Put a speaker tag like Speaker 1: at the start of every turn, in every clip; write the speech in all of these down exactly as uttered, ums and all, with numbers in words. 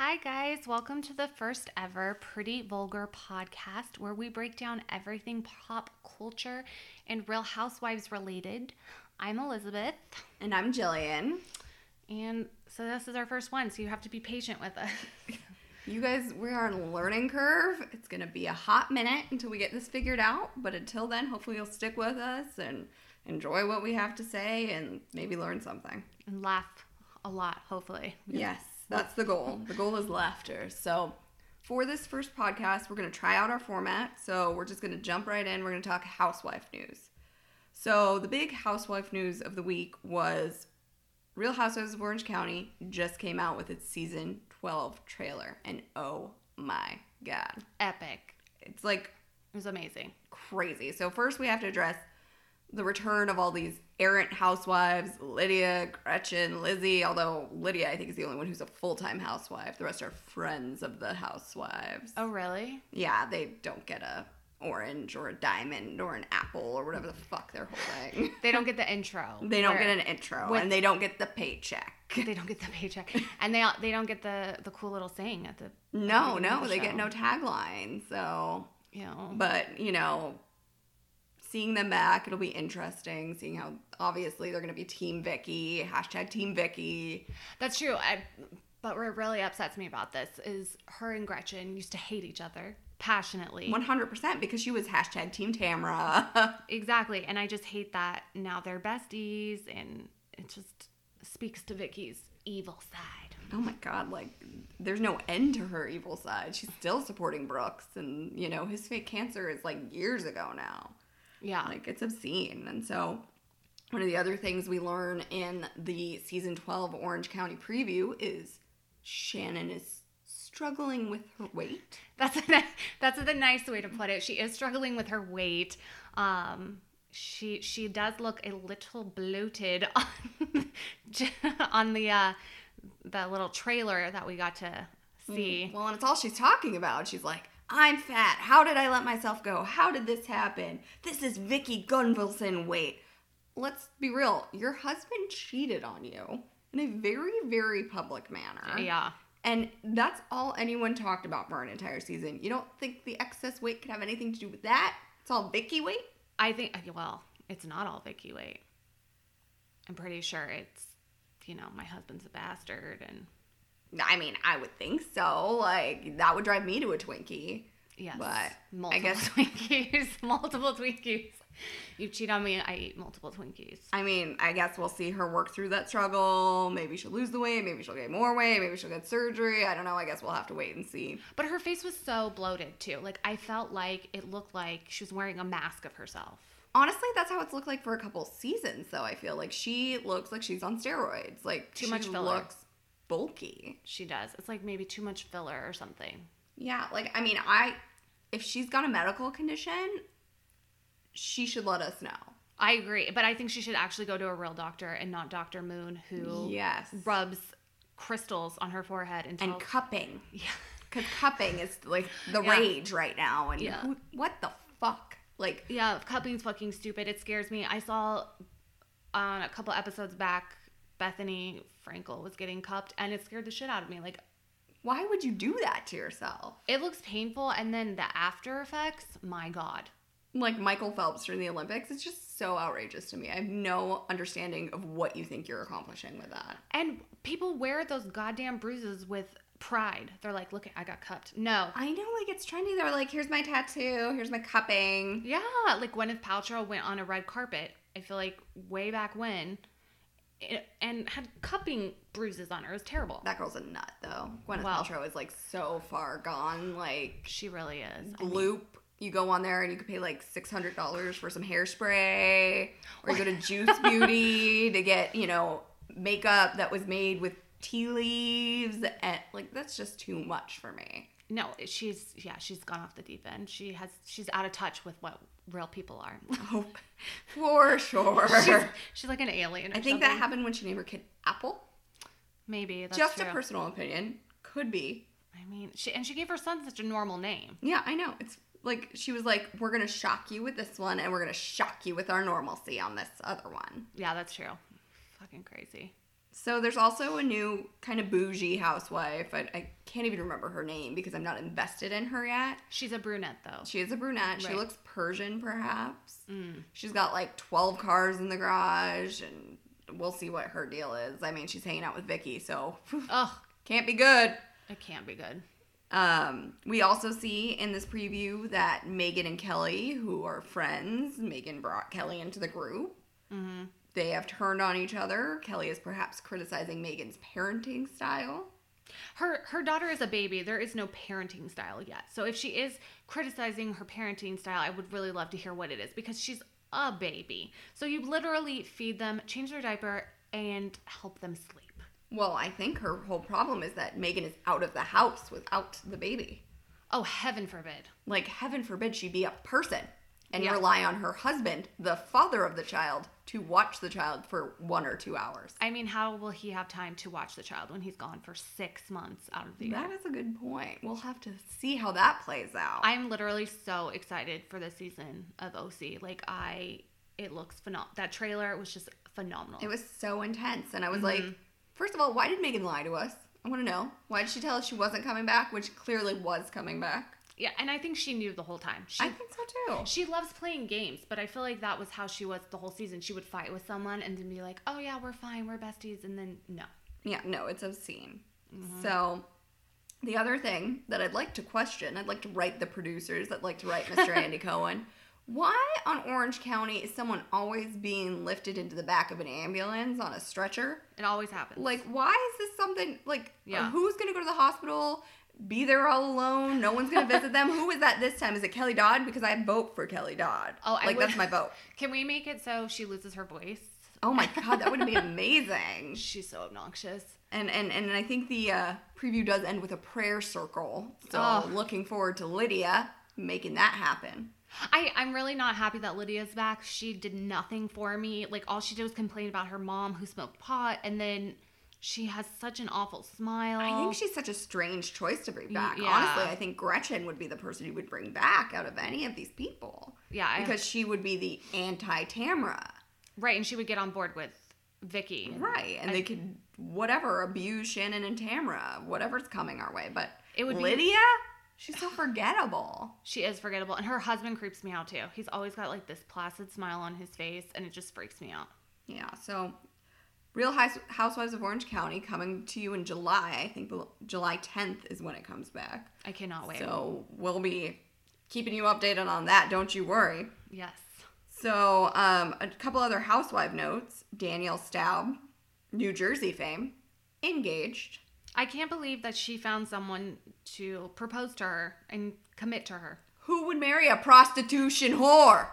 Speaker 1: Hi guys, welcome to the first ever Pretty Vulgar podcast where we break down everything pop culture and Real Housewives related. I'm Elizabeth.
Speaker 2: And I'm Jillian.
Speaker 1: And so this is our first one, so you have to be patient with us.
Speaker 2: You guys, we're on a learning curve. It's going to be a hot minute until we get this figured out. But until then, hopefully you'll stick with us and enjoy what we have to say and maybe learn something.
Speaker 1: And laugh a lot, hopefully.
Speaker 2: Yes, that's the goal. The goal is laughter. So for this first podcast, we're going to try out our format. So we're just going to jump right in. We're going to talk housewife news. So the big housewife news of the week was Real Housewives of Orange County just came out with its season twelve trailer. And oh my God.
Speaker 1: Epic.
Speaker 2: It's like
Speaker 1: It was amazing.
Speaker 2: crazy. So first we have to address the return of all these errant housewives, Lydia, Gretchen, Lizzie, although Lydia I think is the only one who's a full-time housewife. The rest are friends of the housewives.
Speaker 1: Oh, really?
Speaker 2: Yeah, they don't get a orange or a diamond or an apple or whatever the fuck they're holding.
Speaker 1: They don't get the intro.
Speaker 2: They don't
Speaker 1: where-
Speaker 2: get an intro
Speaker 1: with-
Speaker 2: and they don't get the paycheck.
Speaker 1: They don't get the paycheck. And they they don't get the, the cool little saying at the
Speaker 2: No,
Speaker 1: beginning of
Speaker 2: no,
Speaker 1: the
Speaker 2: they
Speaker 1: show.
Speaker 2: get no tagline. So,
Speaker 1: You know.
Speaker 2: but, you know, seeing them back, it'll be interesting. Seeing how, obviously, they're going to be Team Vicky, hashtag Team Vicky.
Speaker 1: That's true. I, but what really upsets me about this is her and Gretchen used to hate each other passionately.
Speaker 2: one hundred percent because she was hashtag Team Tamra.
Speaker 1: Exactly. And I just hate that now they're besties and it just speaks to Vicky's evil side.
Speaker 2: Oh my God, like, there's no end to her evil side. She's still supporting Brooks, and, you know, his fake cancer is, like, years ago now.
Speaker 1: Yeah.
Speaker 2: Like, it's obscene. And so one of the other things we learn in the season twelve Orange County preview is Shannon is struggling with her weight.
Speaker 1: That's a, that's the nice way to put it. She is struggling with her weight. Um, she she does look a little bloated on, on the uh, the little trailer that we got to see.
Speaker 2: Well, and it's all she's talking about. She's like, I'm fat. How did I let myself go? How did this happen? This is Vicky Gunvalson weight. Let's be real. Your husband cheated on you in a very, very public manner.
Speaker 1: Yeah.
Speaker 2: And that's all anyone talked about for an entire season. You don't think the excess weight could have anything to do with that? It's all Vicky weight?
Speaker 1: I think, well, it's not all Vicky weight. I'm pretty sure it's, you know, my husband's a bastard and...
Speaker 2: I mean, I would think so. Like, that would drive me to a Twinkie.
Speaker 1: Yes.
Speaker 2: But
Speaker 1: multiple
Speaker 2: I guess...
Speaker 1: Twinkies. Multiple Twinkies. You cheat on me, I eat multiple Twinkies.
Speaker 2: I mean, I guess we'll see her work through that struggle. Maybe she'll lose the weight. Maybe she'll get more weight. Maybe she'll get surgery. I don't know. I guess we'll have to wait and see.
Speaker 1: But her face was so bloated, too. Like, I felt like it looked like she was wearing a mask of herself.
Speaker 2: Honestly, that's how it's looked like for a couple seasons, though, I feel. Like, she looks like she's on steroids. Like,
Speaker 1: Too
Speaker 2: she
Speaker 1: much filler.
Speaker 2: looks bulky.
Speaker 1: She does. It's like maybe too much filler or something.
Speaker 2: Yeah, like, I mean, I... If she's got a medical condition, she should let us know.
Speaker 1: I agree. But I think she should actually go to a real doctor and not Doctor Moon, who
Speaker 2: Yes.
Speaker 1: rubs crystals on her forehead and tells...
Speaker 2: And cupping.
Speaker 1: Yeah.
Speaker 2: Because cupping is, like, the
Speaker 1: Yeah.
Speaker 2: rage right now. And
Speaker 1: Yeah.
Speaker 2: who, what the fuck? Like...
Speaker 1: Yeah, cupping's fucking stupid. It scares me. I saw on a couple episodes back, Bethany Frankel was getting cupped, and it scared the shit out of me. Like,
Speaker 2: Why would you do that to yourself?
Speaker 1: it looks painful, and then the after effects, my God.
Speaker 2: Like Michael Phelps during the Olympics, it's just so outrageous to me. I have no understanding of what you think you're accomplishing with that.
Speaker 1: And people wear those goddamn bruises with pride. They're like, look, I got cupped. No.
Speaker 2: I know, like, it's trendy. They're like, here's my tattoo, here's my cupping.
Speaker 1: Yeah, like Gwyneth Paltrow went on a red carpet, I feel like way back when, it, and had cupping bruises on her. It was terrible.
Speaker 2: That girl's a nut, though. Gwyneth
Speaker 1: Well.
Speaker 2: Paltrow is, like, so far gone. Like,
Speaker 1: She really is. I mean,
Speaker 2: Loop, you go on there and you could pay, like, six hundred dollars for some hairspray. Or you go to Juice Beauty to get, you know, makeup that was made with tea leaves. And, like, that's just too much for me.
Speaker 1: no, she's, yeah, she's gone off the deep end. She has, she's out of touch with what real people are.
Speaker 2: Oh, for sure.
Speaker 1: she's, she's like an alien or
Speaker 2: I think
Speaker 1: something.
Speaker 2: that happened when she named her kid Apple.
Speaker 1: Maybe, that's
Speaker 2: Just
Speaker 1: true.
Speaker 2: a personal opinion. Could be.
Speaker 1: I mean, she, and she gave her son such a normal name.
Speaker 2: Yeah, I know. It's like, she was like, we're going to shock you with this one, and we're going to shock you with our normalcy on this other one.
Speaker 1: Yeah, that's true. Fucking crazy.
Speaker 2: So there's also a new kind of bougie housewife. I, I can't even remember her name because I'm not invested in her yet.
Speaker 1: She's a brunette, though.
Speaker 2: She is a brunette. She
Speaker 1: Right.
Speaker 2: looks Persian, perhaps.
Speaker 1: Mm.
Speaker 2: She's got like twelve cars in the garage, and we'll see what her deal is. I mean, she's hanging out with Vicky, so
Speaker 1: Ugh,
Speaker 2: can't be good.
Speaker 1: it can't be good.
Speaker 2: Um, we also see in this preview that Megan and Kelly, who are friends, Megan brought Kelly into the group.
Speaker 1: Mm-hmm.
Speaker 2: They have turned on each other. Kelly is perhaps criticizing Megan's parenting style.
Speaker 1: Her her daughter is a baby. There is no parenting style yet. So if she is criticizing her parenting style, I would really love to hear what it is because she's a baby. So you literally feed them, change their diaper, and help them sleep.
Speaker 2: Well, I think her whole problem is that Megan is out of the house without the baby.
Speaker 1: Oh, heaven forbid.
Speaker 2: Like, heaven forbid she be a person and
Speaker 1: Yeah.
Speaker 2: rely on her husband, the father of the child, to watch the child for one or two hours.
Speaker 1: I mean, how will he have time to watch the child when he's gone for six months out of the year?
Speaker 2: That is a good point. We'll have to see how that plays out.
Speaker 1: I'm literally so excited for this season of O C. Like, I, it looks phenomenal. That trailer was just phenomenal.
Speaker 2: It was so intense. And I was
Speaker 1: Mhm.
Speaker 2: like, first of all, why did Megan lie to us? I want to know. Why did she tell us she wasn't coming back, which clearly was coming back?
Speaker 1: Yeah, and I think she knew the whole time. She,
Speaker 2: I think so too.
Speaker 1: She loves playing games, but I feel like that was how she was the whole season. She would fight with someone and then be like, oh yeah, we're fine, we're besties, and then no.
Speaker 2: Yeah, no, it's obscene.
Speaker 1: Mhm.
Speaker 2: So, the other thing that I'd like to question, I'd like to write the producers, I'd like to write Mister Andy Cohen. Why on Orange County is someone always being lifted into the back of an ambulance on a stretcher?
Speaker 1: It always happens.
Speaker 2: Like, why is this something, like,
Speaker 1: Yeah.
Speaker 2: who's going to go to the hospital, be there all alone, no one's going to visit them? Who is that this time? Is it Kelly Dodd? Because I vote for Kelly Dodd.
Speaker 1: Oh, I
Speaker 2: Like,
Speaker 1: would-
Speaker 2: that's my vote.
Speaker 1: Can we make it so she loses her voice?
Speaker 2: Oh my God, that would be amazing.
Speaker 1: She's so obnoxious.
Speaker 2: And, and and I think the uh, preview does end with a prayer circle. So
Speaker 1: Oh.
Speaker 2: looking forward to Lydia making that happen.
Speaker 1: I, I'm really not happy that Lydia's back. She did nothing for me. Like, all she did was complain about her mom who smoked pot, and then she has such an awful smile.
Speaker 2: I think she's such a strange choice to bring back.
Speaker 1: yeah.
Speaker 2: Honestly, I think Gretchen would be the person you would bring back out of any of these people.
Speaker 1: Yeah, I-
Speaker 2: Because she would be the anti-Tamra.
Speaker 1: Right, and she would get on board with Vicky.
Speaker 2: Right, and
Speaker 1: I-
Speaker 2: they could, whatever, abuse Shannon and Tamra, whatever's coming our way. But
Speaker 1: It would be-
Speaker 2: Lydia, she's so forgettable.
Speaker 1: She is forgettable, and her husband creeps me out too. He's always got like this placid smile on his face, and it just freaks me out.
Speaker 2: Yeah, so Real House- Housewives of Orange County coming to you in July. I think July tenth is when it comes back.
Speaker 1: I cannot wait.
Speaker 2: So we'll be keeping you updated on that. Don't you worry.
Speaker 1: Yes.
Speaker 2: So um, a couple other housewife notes. Danielle Staub, New Jersey fame, engaged.
Speaker 1: I can't believe that she found someone to propose to her and commit to her.
Speaker 2: Who would marry a prostitution whore?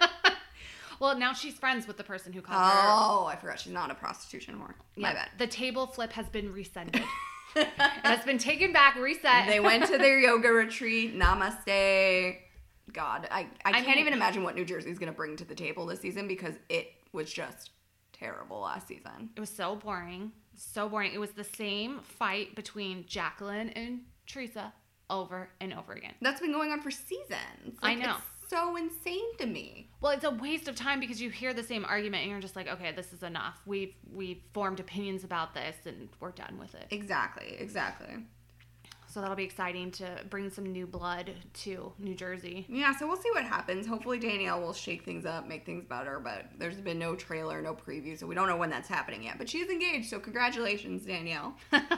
Speaker 1: Well, now she's friends with the person who called her.
Speaker 2: Oh, I forgot she's not a prostitution whore. My
Speaker 1: Yeah,
Speaker 2: bad.
Speaker 1: the table flip has been rescinded. It has been taken back, reset.
Speaker 2: They went to their yoga retreat. Namaste. God, I, I,
Speaker 1: I
Speaker 2: can't
Speaker 1: mean-
Speaker 2: even imagine what New Jersey's going to bring to the table this season because it was just terrible last season.
Speaker 1: It was so boring. So boring. It was the same fight between Jacqueline and Teresa over and over again.
Speaker 2: That's been going on for seasons.
Speaker 1: I know.
Speaker 2: It's so insane to me.
Speaker 1: Well, it's a waste of time because you hear the same argument and you're just like, okay, this is enough. We've we've formed opinions about this and we're done with it.
Speaker 2: Exactly, exactly.
Speaker 1: So that'll be exciting to bring some new blood to New Jersey.
Speaker 2: Yeah, so we'll see what happens. Hopefully Danielle will shake things up, make things better, but there's been no trailer, no preview, so we don't know when that's happening yet. But she's engaged, so congratulations, Danielle.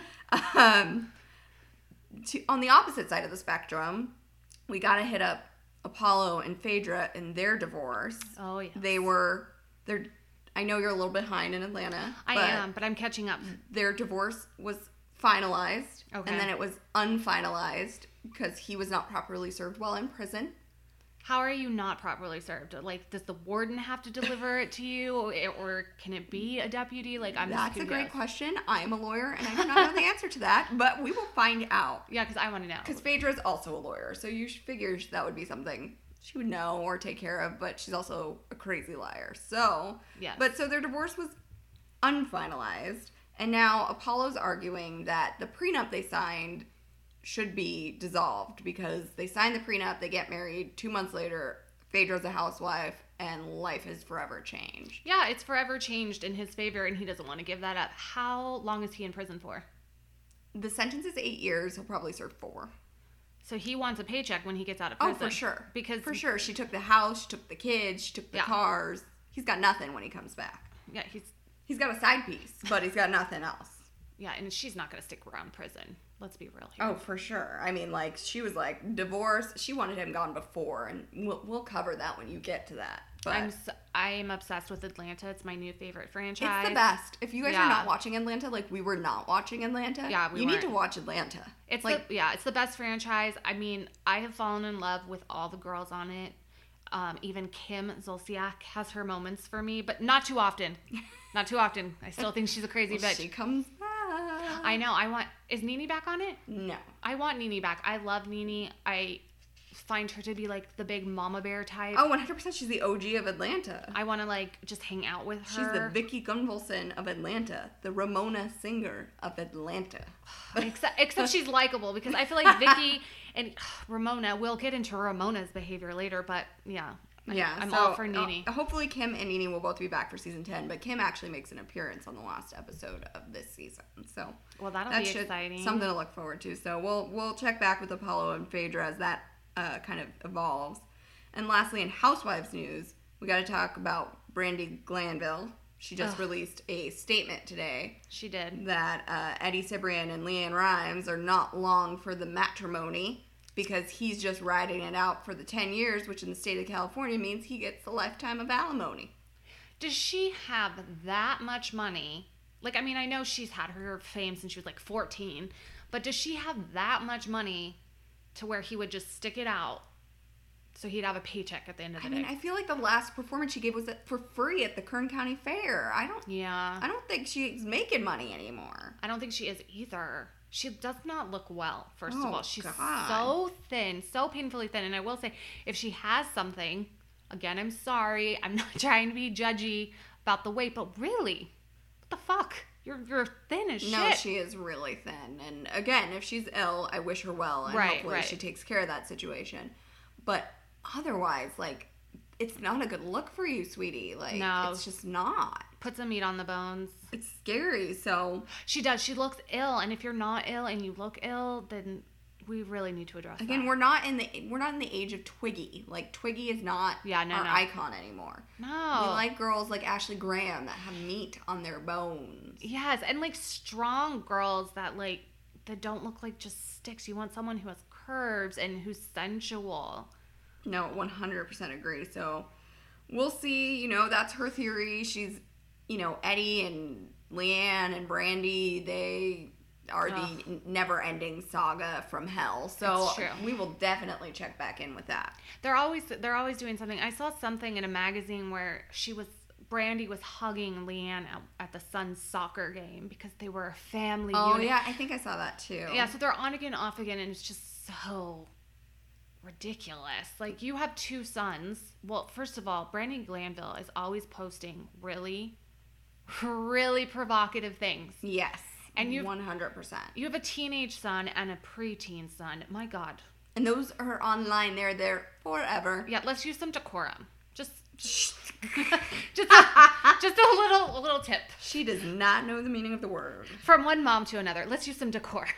Speaker 2: um, to, on the opposite side of the spectrum, we got to hit up Apollo and Phaedra in their divorce.
Speaker 1: Oh yeah.
Speaker 2: They were, they're, I know you're a little behind in Atlanta.
Speaker 1: I
Speaker 2: but
Speaker 1: am, but I'm catching up.
Speaker 2: Their divorce was finalized,
Speaker 1: Okay.
Speaker 2: and then it was unfinalized because he was not properly served while in prison.
Speaker 1: How are you not properly served? Like, does the warden have to deliver it to you, or, or can it be a deputy? Like, I'm
Speaker 2: That's
Speaker 1: just
Speaker 2: a great
Speaker 1: confused.
Speaker 2: question. I am a lawyer, and I do not know the answer to that, but we will find out.
Speaker 1: Yeah, because I want to know.
Speaker 2: Because Phaedra is also a lawyer, so you figure that would be something she would know or take care of, but she's also a crazy liar. So,
Speaker 1: Yes.
Speaker 2: but so their divorce was unfinalized, and now Apollo's arguing that the prenup they signed should be dissolved because they signed the prenup, they get married, two months later, Phaedra's a housewife, and life has forever changed.
Speaker 1: Yeah, it's forever changed in his favor, and he doesn't want to give that up. How long is he in prison for?
Speaker 2: The sentence is eight years. He'll probably serve four.
Speaker 1: So he wants a paycheck when he gets out of prison.
Speaker 2: Oh, for sure.
Speaker 1: Because
Speaker 2: for sure, she took the house, she took the kids, she took the
Speaker 1: yeah.
Speaker 2: cars. He's got nothing when he comes back.
Speaker 1: Yeah, he's
Speaker 2: he's got a side piece, but he's got nothing else.
Speaker 1: Yeah, and she's not going to stick around prison. Let's be real here.
Speaker 2: Oh, for sure. I mean, like, she was like, divorce. She wanted him gone before, and we'll, we'll cover that when you get to that. But
Speaker 1: I'm so, I'm obsessed with Atlanta. It's my new favorite franchise.
Speaker 2: It's the best. If you guys
Speaker 1: yeah.
Speaker 2: are not watching Atlanta, like we were not watching Atlanta,
Speaker 1: yeah, we
Speaker 2: you
Speaker 1: weren't.
Speaker 2: need to watch Atlanta.
Speaker 1: It's
Speaker 2: like,
Speaker 1: the, yeah, it's the best franchise. I mean, I have fallen in love with all the girls on it. Um, even Kim Zolciak has her moments for me, but not too often. Not too often. I still think she's a crazy
Speaker 2: well,
Speaker 1: bitch.
Speaker 2: She comes back.
Speaker 1: I know. I want. Is Nene back on it?
Speaker 2: No.
Speaker 1: I want Nene back. I love Nene. I find her to be like the big mama bear type.
Speaker 2: Oh, one hundred percent. She's the O G of Atlanta.
Speaker 1: I want to like just hang out with her.
Speaker 2: She's the Vicky Gunvalson of Atlanta, the Ramona Singer of Atlanta.
Speaker 1: except, except she's likable, because I feel like Vicky and ugh, Ramona, we'll get into Ramona's behavior later, but yeah.
Speaker 2: Yeah,
Speaker 1: I'm
Speaker 2: so,
Speaker 1: all for Nene.
Speaker 2: Uh, hopefully Kim and Nene will both be back for season ten, but Kim actually makes an appearance on the last episode of this season. So
Speaker 1: well, that'll
Speaker 2: that
Speaker 1: be
Speaker 2: should,
Speaker 1: exciting.
Speaker 2: Something to look forward to. So we'll we'll check back with Apollo and Phaedra as that uh, kind of evolves. And lastly, in Housewives news, we got to talk about Brandi Glanville. She just Ugh. released a statement today.
Speaker 1: She did.
Speaker 2: That uh, Eddie Cibrian and Leanne Rimes are not long for the matrimony, because he's just riding it out for the ten years, which in the state of California means he gets a lifetime of alimony.
Speaker 1: Does she have that much money? Like, I mean, I know she's had her fame since she was like fourteen, but does she have that much money to where he would just stick it out so he'd have a paycheck at the end of the
Speaker 2: I
Speaker 1: day?
Speaker 2: mean, I feel like the last performance she gave was for free at the Kern County Fair. I don't.
Speaker 1: Yeah.
Speaker 2: I don't think she's making money anymore.
Speaker 1: I don't think she is either. She does not look well, first
Speaker 2: oh,
Speaker 1: of all. She's
Speaker 2: God.
Speaker 1: so thin, so painfully thin. And I will say, if she has something, again, I'm sorry. I'm not trying to be judgy about the weight, but really, what the fuck? You're you're thin as
Speaker 2: no,
Speaker 1: shit.
Speaker 2: No, she is really thin. And again, if she's ill, I wish her well. And
Speaker 1: right,
Speaker 2: hopefully
Speaker 1: right.
Speaker 2: she takes care of that situation. But otherwise, like, it's not a good look for you, sweetie. Like,
Speaker 1: no.
Speaker 2: It's just not.
Speaker 1: Put some meat on the bones.
Speaker 2: It's scary, so...
Speaker 1: She does. She looks ill, and if you're not ill and you look ill, then we really need to address
Speaker 2: Again,
Speaker 1: that.
Speaker 2: we're not in the we're not in the age of Twiggy. Like, Twiggy is not
Speaker 1: yeah, no,
Speaker 2: our
Speaker 1: no.
Speaker 2: icon anymore.
Speaker 1: No.
Speaker 2: We like girls like Ashley Graham that have meat on their bones.
Speaker 1: Yes, and, like, strong girls that, like, that don't look like just sticks. You want someone who has curves and who's sensual.
Speaker 2: No, one hundred percent agree. So, we'll see. You know, that's her theory. She's... You know, Eddie and Leanne and Brandi, they are Ugh. the never-ending saga from hell. So we will definitely check back in with that.
Speaker 1: They're always they're always doing something. I saw something in a magazine where she was Brandi was hugging Leanne at, at the Suns soccer game because they were a family
Speaker 2: Oh,
Speaker 1: unit.
Speaker 2: yeah, I think I saw that too.
Speaker 1: Yeah, so they're on again, off again, and it's just so ridiculous. Like, you have two sons. Well, first of all, Brandi Glanville is always posting really... really provocative things.
Speaker 2: Yes.
Speaker 1: And you
Speaker 2: one hundred percent.
Speaker 1: You have a teenage son and a preteen son. My God.
Speaker 2: And those are online. They're there forever.
Speaker 1: Yeah, let's use some decorum. Just just a, just a little a little tip.
Speaker 2: She does not know the meaning of the word.
Speaker 1: From one mom to another. Let's use some decorum.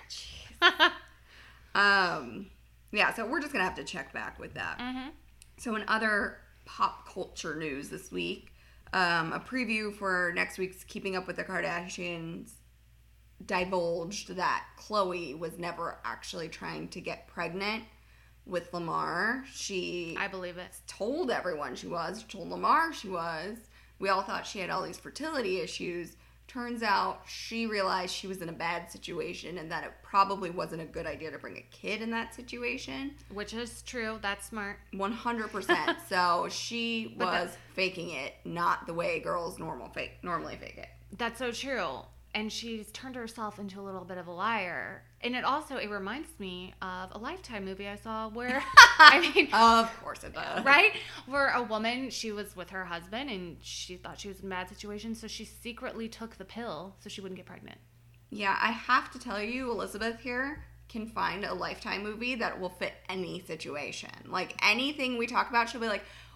Speaker 2: um yeah, so we're just going to have to check back with that.
Speaker 1: Mm-hmm.
Speaker 2: So in other pop culture news this week, Um, a preview for next week's Keeping Up with the Kardashians divulged that Khloe was never actually trying to get pregnant with Lamar. She
Speaker 1: I believe it.
Speaker 2: told everyone she was. She told Lamar she was. We all thought she had all these fertility issues. Turns out she realized she was in a bad situation and that it probably wasn't a good idea to bring a kid in that situation.
Speaker 1: Which is true. That's smart.
Speaker 2: one hundred percent. So she
Speaker 1: But
Speaker 2: was
Speaker 1: that,
Speaker 2: faking it, not the way girls normal fake normally fake it.
Speaker 1: That's so true. And she's turned herself into a little bit of a liar. And it also, it reminds me of a Lifetime movie I saw where, I mean.
Speaker 2: Of course it does.
Speaker 1: Right? Where a woman, she was with her husband and she thought she was in a bad situation, so she secretly took the pill so she wouldn't get pregnant.
Speaker 2: Yeah, I have to tell you, Elizabeth here can find a Lifetime movie that will fit any situation. Like, anything we talk about, she'll be like,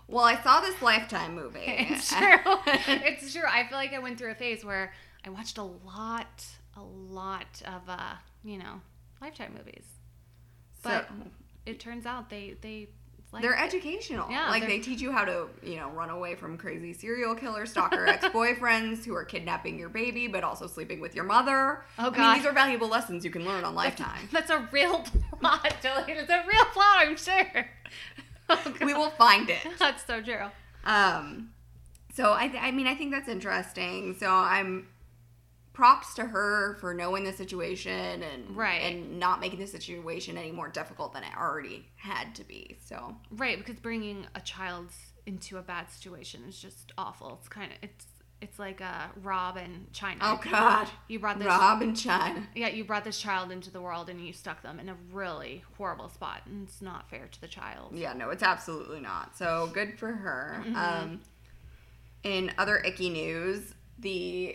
Speaker 2: Well, I saw this Lifetime movie.
Speaker 1: It's true. It's true. I feel like I went through a phase where I watched a lot, a lot of, uh, you know, Lifetime movies. But
Speaker 2: so,
Speaker 1: it turns out they, they like,
Speaker 2: they're educational.
Speaker 1: Yeah,
Speaker 2: like,
Speaker 1: they're...
Speaker 2: they teach you how to, you know, run away from crazy serial killer, stalker ex-boyfriends who are kidnapping your baby, but also sleeping with your mother.
Speaker 1: Oh, God.
Speaker 2: I mean, these are valuable lessons you can learn on Lifetime.
Speaker 1: That's, that's a real plot, Jillian. It's a real plot, I'm sure. Oh,
Speaker 2: we will find it.
Speaker 1: That's so true.
Speaker 2: Um, so, I, th- I mean, I think that's interesting. So, I'm... props to her for knowing the situation and
Speaker 1: right.
Speaker 2: and not making the situation any more difficult than it already had to be. So
Speaker 1: right, because bringing a child into a bad situation is just awful. It's kind of it's it's like uh, Rob and China.
Speaker 2: Oh God,
Speaker 1: you brought this
Speaker 2: Rob and China.
Speaker 1: Yeah, you brought this child into the world and you stuck them in a really horrible spot, and it's not fair to the child.
Speaker 2: Yeah, no, it's absolutely not. So good for her.
Speaker 1: Mm-hmm.
Speaker 2: Um, in other icky news, the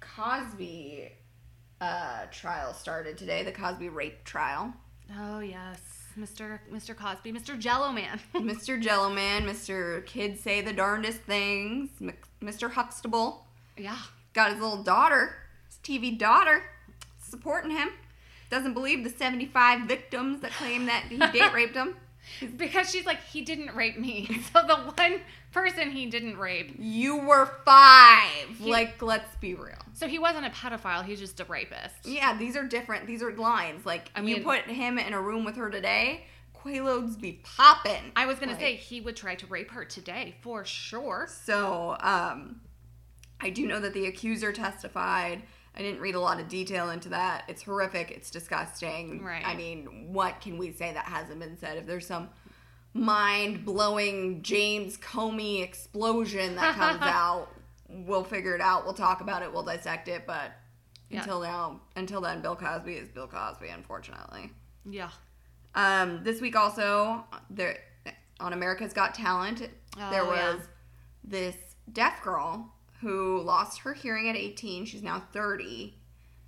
Speaker 2: Cosby uh, trial started today, the Cosby rape trial.
Speaker 1: Oh, yes. Mister Mister Cosby, Mister Jello Man.
Speaker 2: Mister Jello Man, Mister Kids Say the Darndest Things, Mister Huxtable.
Speaker 1: Yeah.
Speaker 2: Got his little daughter, his T V daughter, supporting him. Doesn't believe the seventy-five victims that claim that he date raped him.
Speaker 1: Because she's like, he didn't rape me. So the one person he didn't rape.
Speaker 2: You were five.
Speaker 1: He,
Speaker 2: like, let's be real.
Speaker 1: So he wasn't a pedophile. He's just a rapist.
Speaker 2: Yeah, these are different. These are lines. Like, I mean, you put him in a room with her today, Quaaludes be popping.
Speaker 1: I was going
Speaker 2: like,
Speaker 1: to say, he would try to rape her today, for sure.
Speaker 2: So, um, I do know that the accuser testified. I didn't read a lot of detail into that. It's horrific. It's disgusting.
Speaker 1: Right.
Speaker 2: I mean, what can we say that hasn't been said? If there's some mind-blowing James Comey explosion that comes out, we'll figure it out. We'll talk about it. We'll dissect it. But yeah. until now, until then, Bill Cosby is Bill Cosby, unfortunately.
Speaker 1: Yeah.
Speaker 2: Um, this week also, there on America's Got Talent,
Speaker 1: oh,
Speaker 2: there was
Speaker 1: yeah.
Speaker 2: this deaf girl who lost her hearing at eighteen. She's now thirty.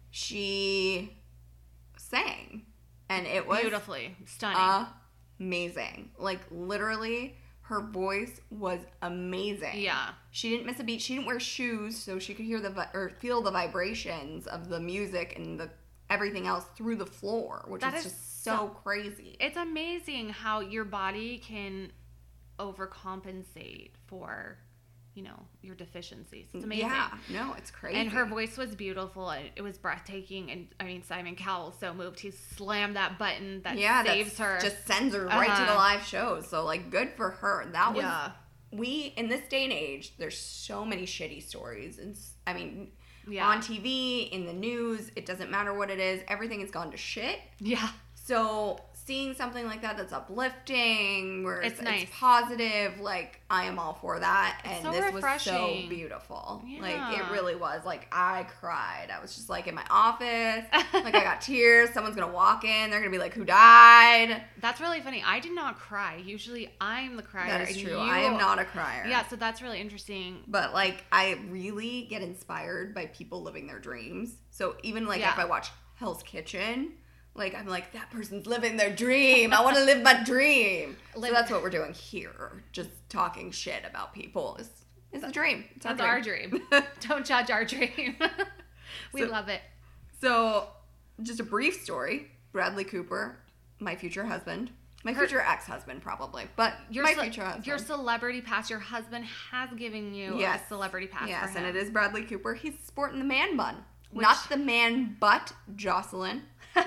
Speaker 2: She sang. And it was
Speaker 1: beautifully stunning.
Speaker 2: Amazing. Like, literally, her voice was amazing.
Speaker 1: Yeah.
Speaker 2: She didn't miss a beat. She didn't wear shoes, so she could hear the vi- or feel the vibrations of the music and the everything else through the floor, which is, is just so, so crazy.
Speaker 1: It's amazing how your body can overcompensate for, you know, your deficiencies. It's amazing.
Speaker 2: Yeah, no, it's crazy.
Speaker 1: And her voice was beautiful. And it was breathtaking. And I mean, Simon Cowell so moved. He slammed that button that yeah, saves her.
Speaker 2: Just sends her right uh-huh. to the live shows. So, like, good for her. That was,
Speaker 1: yeah.
Speaker 2: we, in this day and age, there's so many shitty stories. And, I mean,
Speaker 1: yeah.
Speaker 2: on T V, in the news, it doesn't matter what it is. Everything has gone to shit.
Speaker 1: Yeah.
Speaker 2: So, seeing something like that that's uplifting, where it's,
Speaker 1: it's, nice.
Speaker 2: it's positive, like, I am all for that.
Speaker 1: It's
Speaker 2: and
Speaker 1: so
Speaker 2: this
Speaker 1: refreshing.
Speaker 2: was so beautiful.
Speaker 1: Yeah.
Speaker 2: Like, it really was. Like, I cried. I was just, like, in my office. Like, I got tears. Someone's going to walk in. They're going to be like, who died?
Speaker 1: That's really funny. I did not cry. Usually, I'm the crier.
Speaker 2: That is true.
Speaker 1: You...
Speaker 2: I am not a crier.
Speaker 1: Yeah, so that's really interesting.
Speaker 2: But, like, I really get inspired by people living their dreams. So, even, like,
Speaker 1: yeah.
Speaker 2: if I watch Hell's Kitchen... Like, I'm like, that person's living their dream. I want to live my dream. So that's what we're doing here. Just talking shit about people is is the dream. It's
Speaker 1: that's
Speaker 2: our dream.
Speaker 1: our dream. Don't judge our dream. we
Speaker 2: so,
Speaker 1: love it.
Speaker 2: So, just a brief story. Bradley Cooper, my future husband. My Her, future ex-husband, probably. But
Speaker 1: your
Speaker 2: my
Speaker 1: ce-
Speaker 2: future husband.
Speaker 1: Your celebrity pass. Your husband has given you
Speaker 2: yes.
Speaker 1: a celebrity pass
Speaker 2: Yes,
Speaker 1: for him.
Speaker 2: and it is Bradley Cooper. He's sporting the man bun.
Speaker 1: Which,
Speaker 2: Not the man butt, Jocelyn.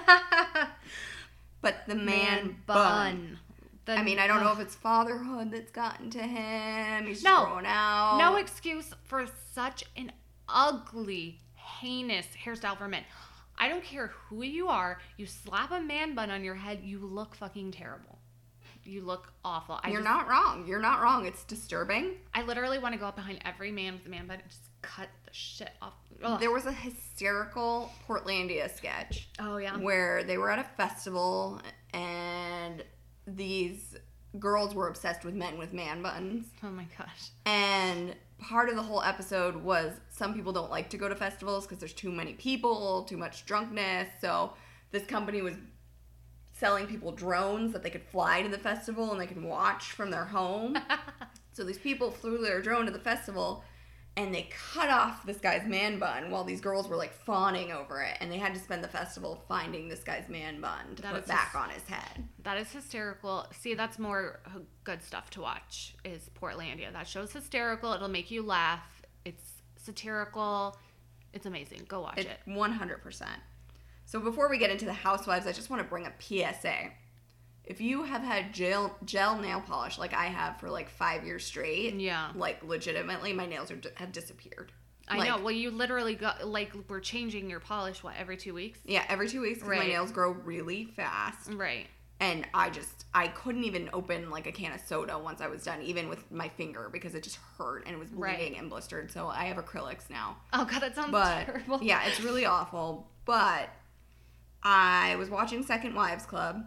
Speaker 2: But the man,
Speaker 1: man
Speaker 2: bun.
Speaker 1: bun. The,
Speaker 2: I mean, I don't know if it's fatherhood that's gotten to him. He's
Speaker 1: no,
Speaker 2: growing out.
Speaker 1: No excuse for such an ugly, heinous hairstyle for men. I don't care who you are. You slap a man bun on your head, you look fucking terrible. You look awful. I
Speaker 2: You're
Speaker 1: just,
Speaker 2: not wrong. You're not wrong. It's disturbing.
Speaker 1: I literally want to go up behind every man with a man bun and just cut the shit off. Ugh.
Speaker 2: There was a hysterical Portlandia sketch.
Speaker 1: Oh, yeah.
Speaker 2: Where they were at a festival and these girls were obsessed with men with man buns.
Speaker 1: Oh, my gosh.
Speaker 2: And part of the whole episode was some people don't like to go to festivals because there's too many people, too much drunkenness. So this company was selling people drones that they could fly to the festival and they could watch from their home. So these people flew their drone to the festival, and they cut off this guy's man bun while these girls were like fawning over it, and they had to spend the festival finding this guy's man bun to
Speaker 1: That
Speaker 2: put
Speaker 1: is
Speaker 2: back
Speaker 1: hys-
Speaker 2: on his head.
Speaker 1: That is hysterical. See, that's more h- good stuff to watch, is Portlandia. That show's hysterical. It'll make you laugh. It's satirical. It's amazing. Go watch
Speaker 2: It
Speaker 1: it.
Speaker 2: one hundred percent. So before we get into the housewives, I just want to bring a P S A. If you have had gel, gel nail polish like I have for like five years straight,
Speaker 1: Yeah.
Speaker 2: like legitimately my nails are, have disappeared.
Speaker 1: I
Speaker 2: Like,
Speaker 1: know. Well, you literally got, like, we're changing your polish, what, every two weeks?
Speaker 2: Yeah, every two weeks because my
Speaker 1: Right.
Speaker 2: nails grow really fast.
Speaker 1: Right.
Speaker 2: And I just, I couldn't even open like a can of soda once I was done, even with my finger, because it just hurt and it was bleeding
Speaker 1: Right.
Speaker 2: and blistered. So I have acrylics now.
Speaker 1: Oh, God, that sounds
Speaker 2: But
Speaker 1: terrible.
Speaker 2: yeah, it's really awful. But I was watching Second Wives Club,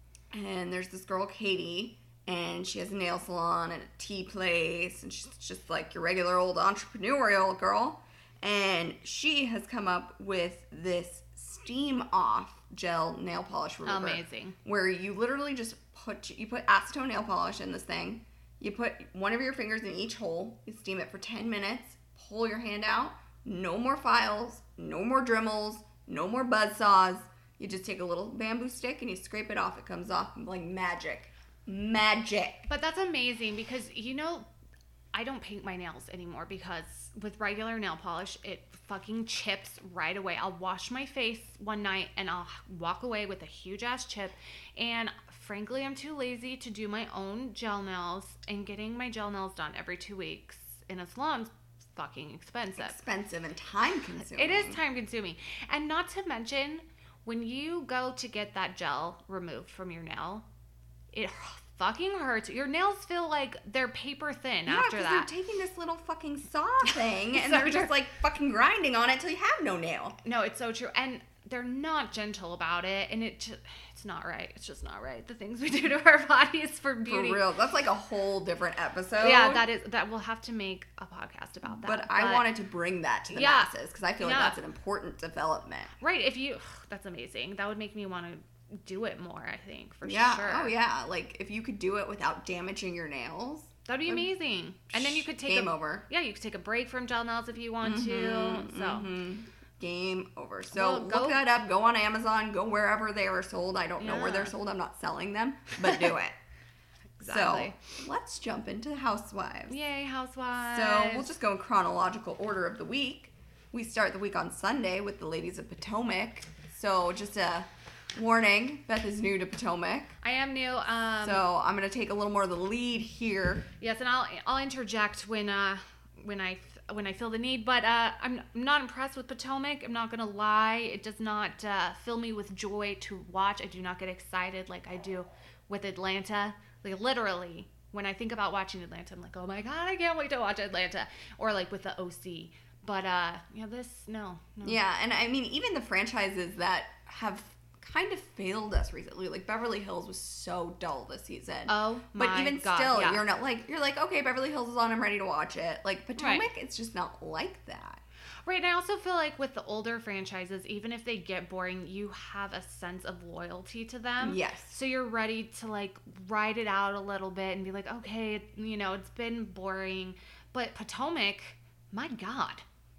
Speaker 2: and there's this girl, Katie, and she has a nail salon and a tea place, and she's just like your regular old entrepreneurial girl. And she has come up with this steam off gel nail polish remover.
Speaker 1: Amazing.
Speaker 2: Where you literally just put, you put acetone nail polish in this thing, you put one of your fingers in each hole, you steam it for ten minutes, pull your hand out, no more files, no more Dremels, no more buzz saws. You just take a little bamboo stick and you scrape it off. It comes off like magic. Magic.
Speaker 1: But that's amazing because, you know, I don't paint my nails anymore because with regular nail polish, it fucking chips right away. I'll wash my face one night and I'll walk away with a huge ass chip. And frankly, I'm too lazy to do my own gel nails, and getting my gel nails done every two weeks in a salon's fucking expensive.
Speaker 2: Expensive and time consuming.
Speaker 1: It is time consuming. And not to mention, when you go to get that gel removed from your nail, it fucking hurts. Your nails feel like they're paper thin
Speaker 2: Yeah,
Speaker 1: after
Speaker 2: because
Speaker 1: that.
Speaker 2: they're taking this little fucking saw thing and
Speaker 1: So
Speaker 2: they're just
Speaker 1: true.
Speaker 2: like fucking grinding on it till you have no nail.
Speaker 1: No, it's so true. And they're not gentle about it, and it just, it's not right. It's just not right. The things we do to our bodies for beauty.
Speaker 2: For real. That's like a whole different episode.
Speaker 1: Yeah, that is that we'll have to make a podcast about that.
Speaker 2: But I wanted to bring that to the
Speaker 1: Yeah.
Speaker 2: masses because I feel like
Speaker 1: Yeah.
Speaker 2: that's an important development.
Speaker 1: Right, if you that's amazing. That would make me want to do it more, I think, for
Speaker 2: Yeah.
Speaker 1: sure.
Speaker 2: Oh, yeah. Like, if you could do it without damaging your nails.
Speaker 1: That'd be amazing. And then you could take
Speaker 2: Game
Speaker 1: a,
Speaker 2: over.
Speaker 1: Yeah, you could take a break from gel nails if you want
Speaker 2: Mhm,
Speaker 1: to. So
Speaker 2: mhm. Game over. So
Speaker 1: Well, go-
Speaker 2: look that up. Go on Amazon. Go wherever they are sold. I don't know where
Speaker 1: Yeah.
Speaker 2: they're sold. I'm not selling them, but do it.
Speaker 1: Exactly.
Speaker 2: So let's jump into the housewives.
Speaker 1: Yay, housewives.
Speaker 2: So we'll just go in chronological order of the week. We start the week on Sunday with the ladies of Potomac. So just a warning, Beth is new to Potomac.
Speaker 1: I am new. Um,
Speaker 2: So I'm going to take a little more of the lead here.
Speaker 1: yes, and I'll I'll interject when uh when I when I feel the need. But uh, I'm I'm not impressed with Potomac. I'm not gonna lie. It does not uh, fill me with joy to watch. I do not get excited like I do with Atlanta. Like literally, when I think about watching Atlanta, I'm like, oh my god, I can't wait to watch Atlanta. Or like with the O C. But uh, yeah, this no, no.
Speaker 2: Yeah, and I mean, even the franchises that have kind of failed us recently, like Beverly Hills was so dull this season.
Speaker 1: Oh my
Speaker 2: But even
Speaker 1: god,
Speaker 2: still,
Speaker 1: yeah.
Speaker 2: you're not like, you're like, okay, Beverly Hills is on, I'm ready to watch it. Like Potomac, it's just not like that.
Speaker 1: Right, and I also feel like with the older franchises, even if they get boring, you have a sense of loyalty to them.
Speaker 2: Yes.
Speaker 1: So you're ready to like ride it out a little bit and be like, okay, it- you know, it's been boring. But Potomac, my God,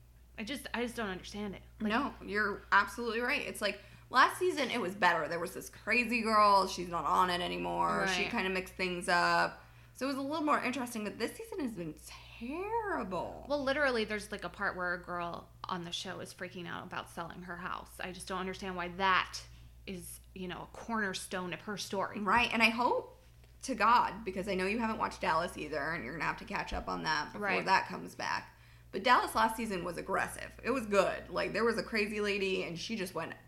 Speaker 1: I just, I just don't understand it. Like,
Speaker 2: No, you're absolutely right. It's like last season it was better. There was this crazy girl. She's not on it anymore. She
Speaker 1: Right.
Speaker 2: kind of mixed things up. So it was a little more interesting. But this season has been terrible.
Speaker 1: Well, literally, there's like a part where a girl on the show is freaking out about selling her house. I just don't understand why that is, you know, a cornerstone of her story.
Speaker 2: Right. And I hope to God, because I know you haven't watched Dallas either, and you're going to have to catch up on that before
Speaker 1: Right.
Speaker 2: that comes back. But Dallas last season was aggressive. It was good. Like, there was a crazy lady, and she just went,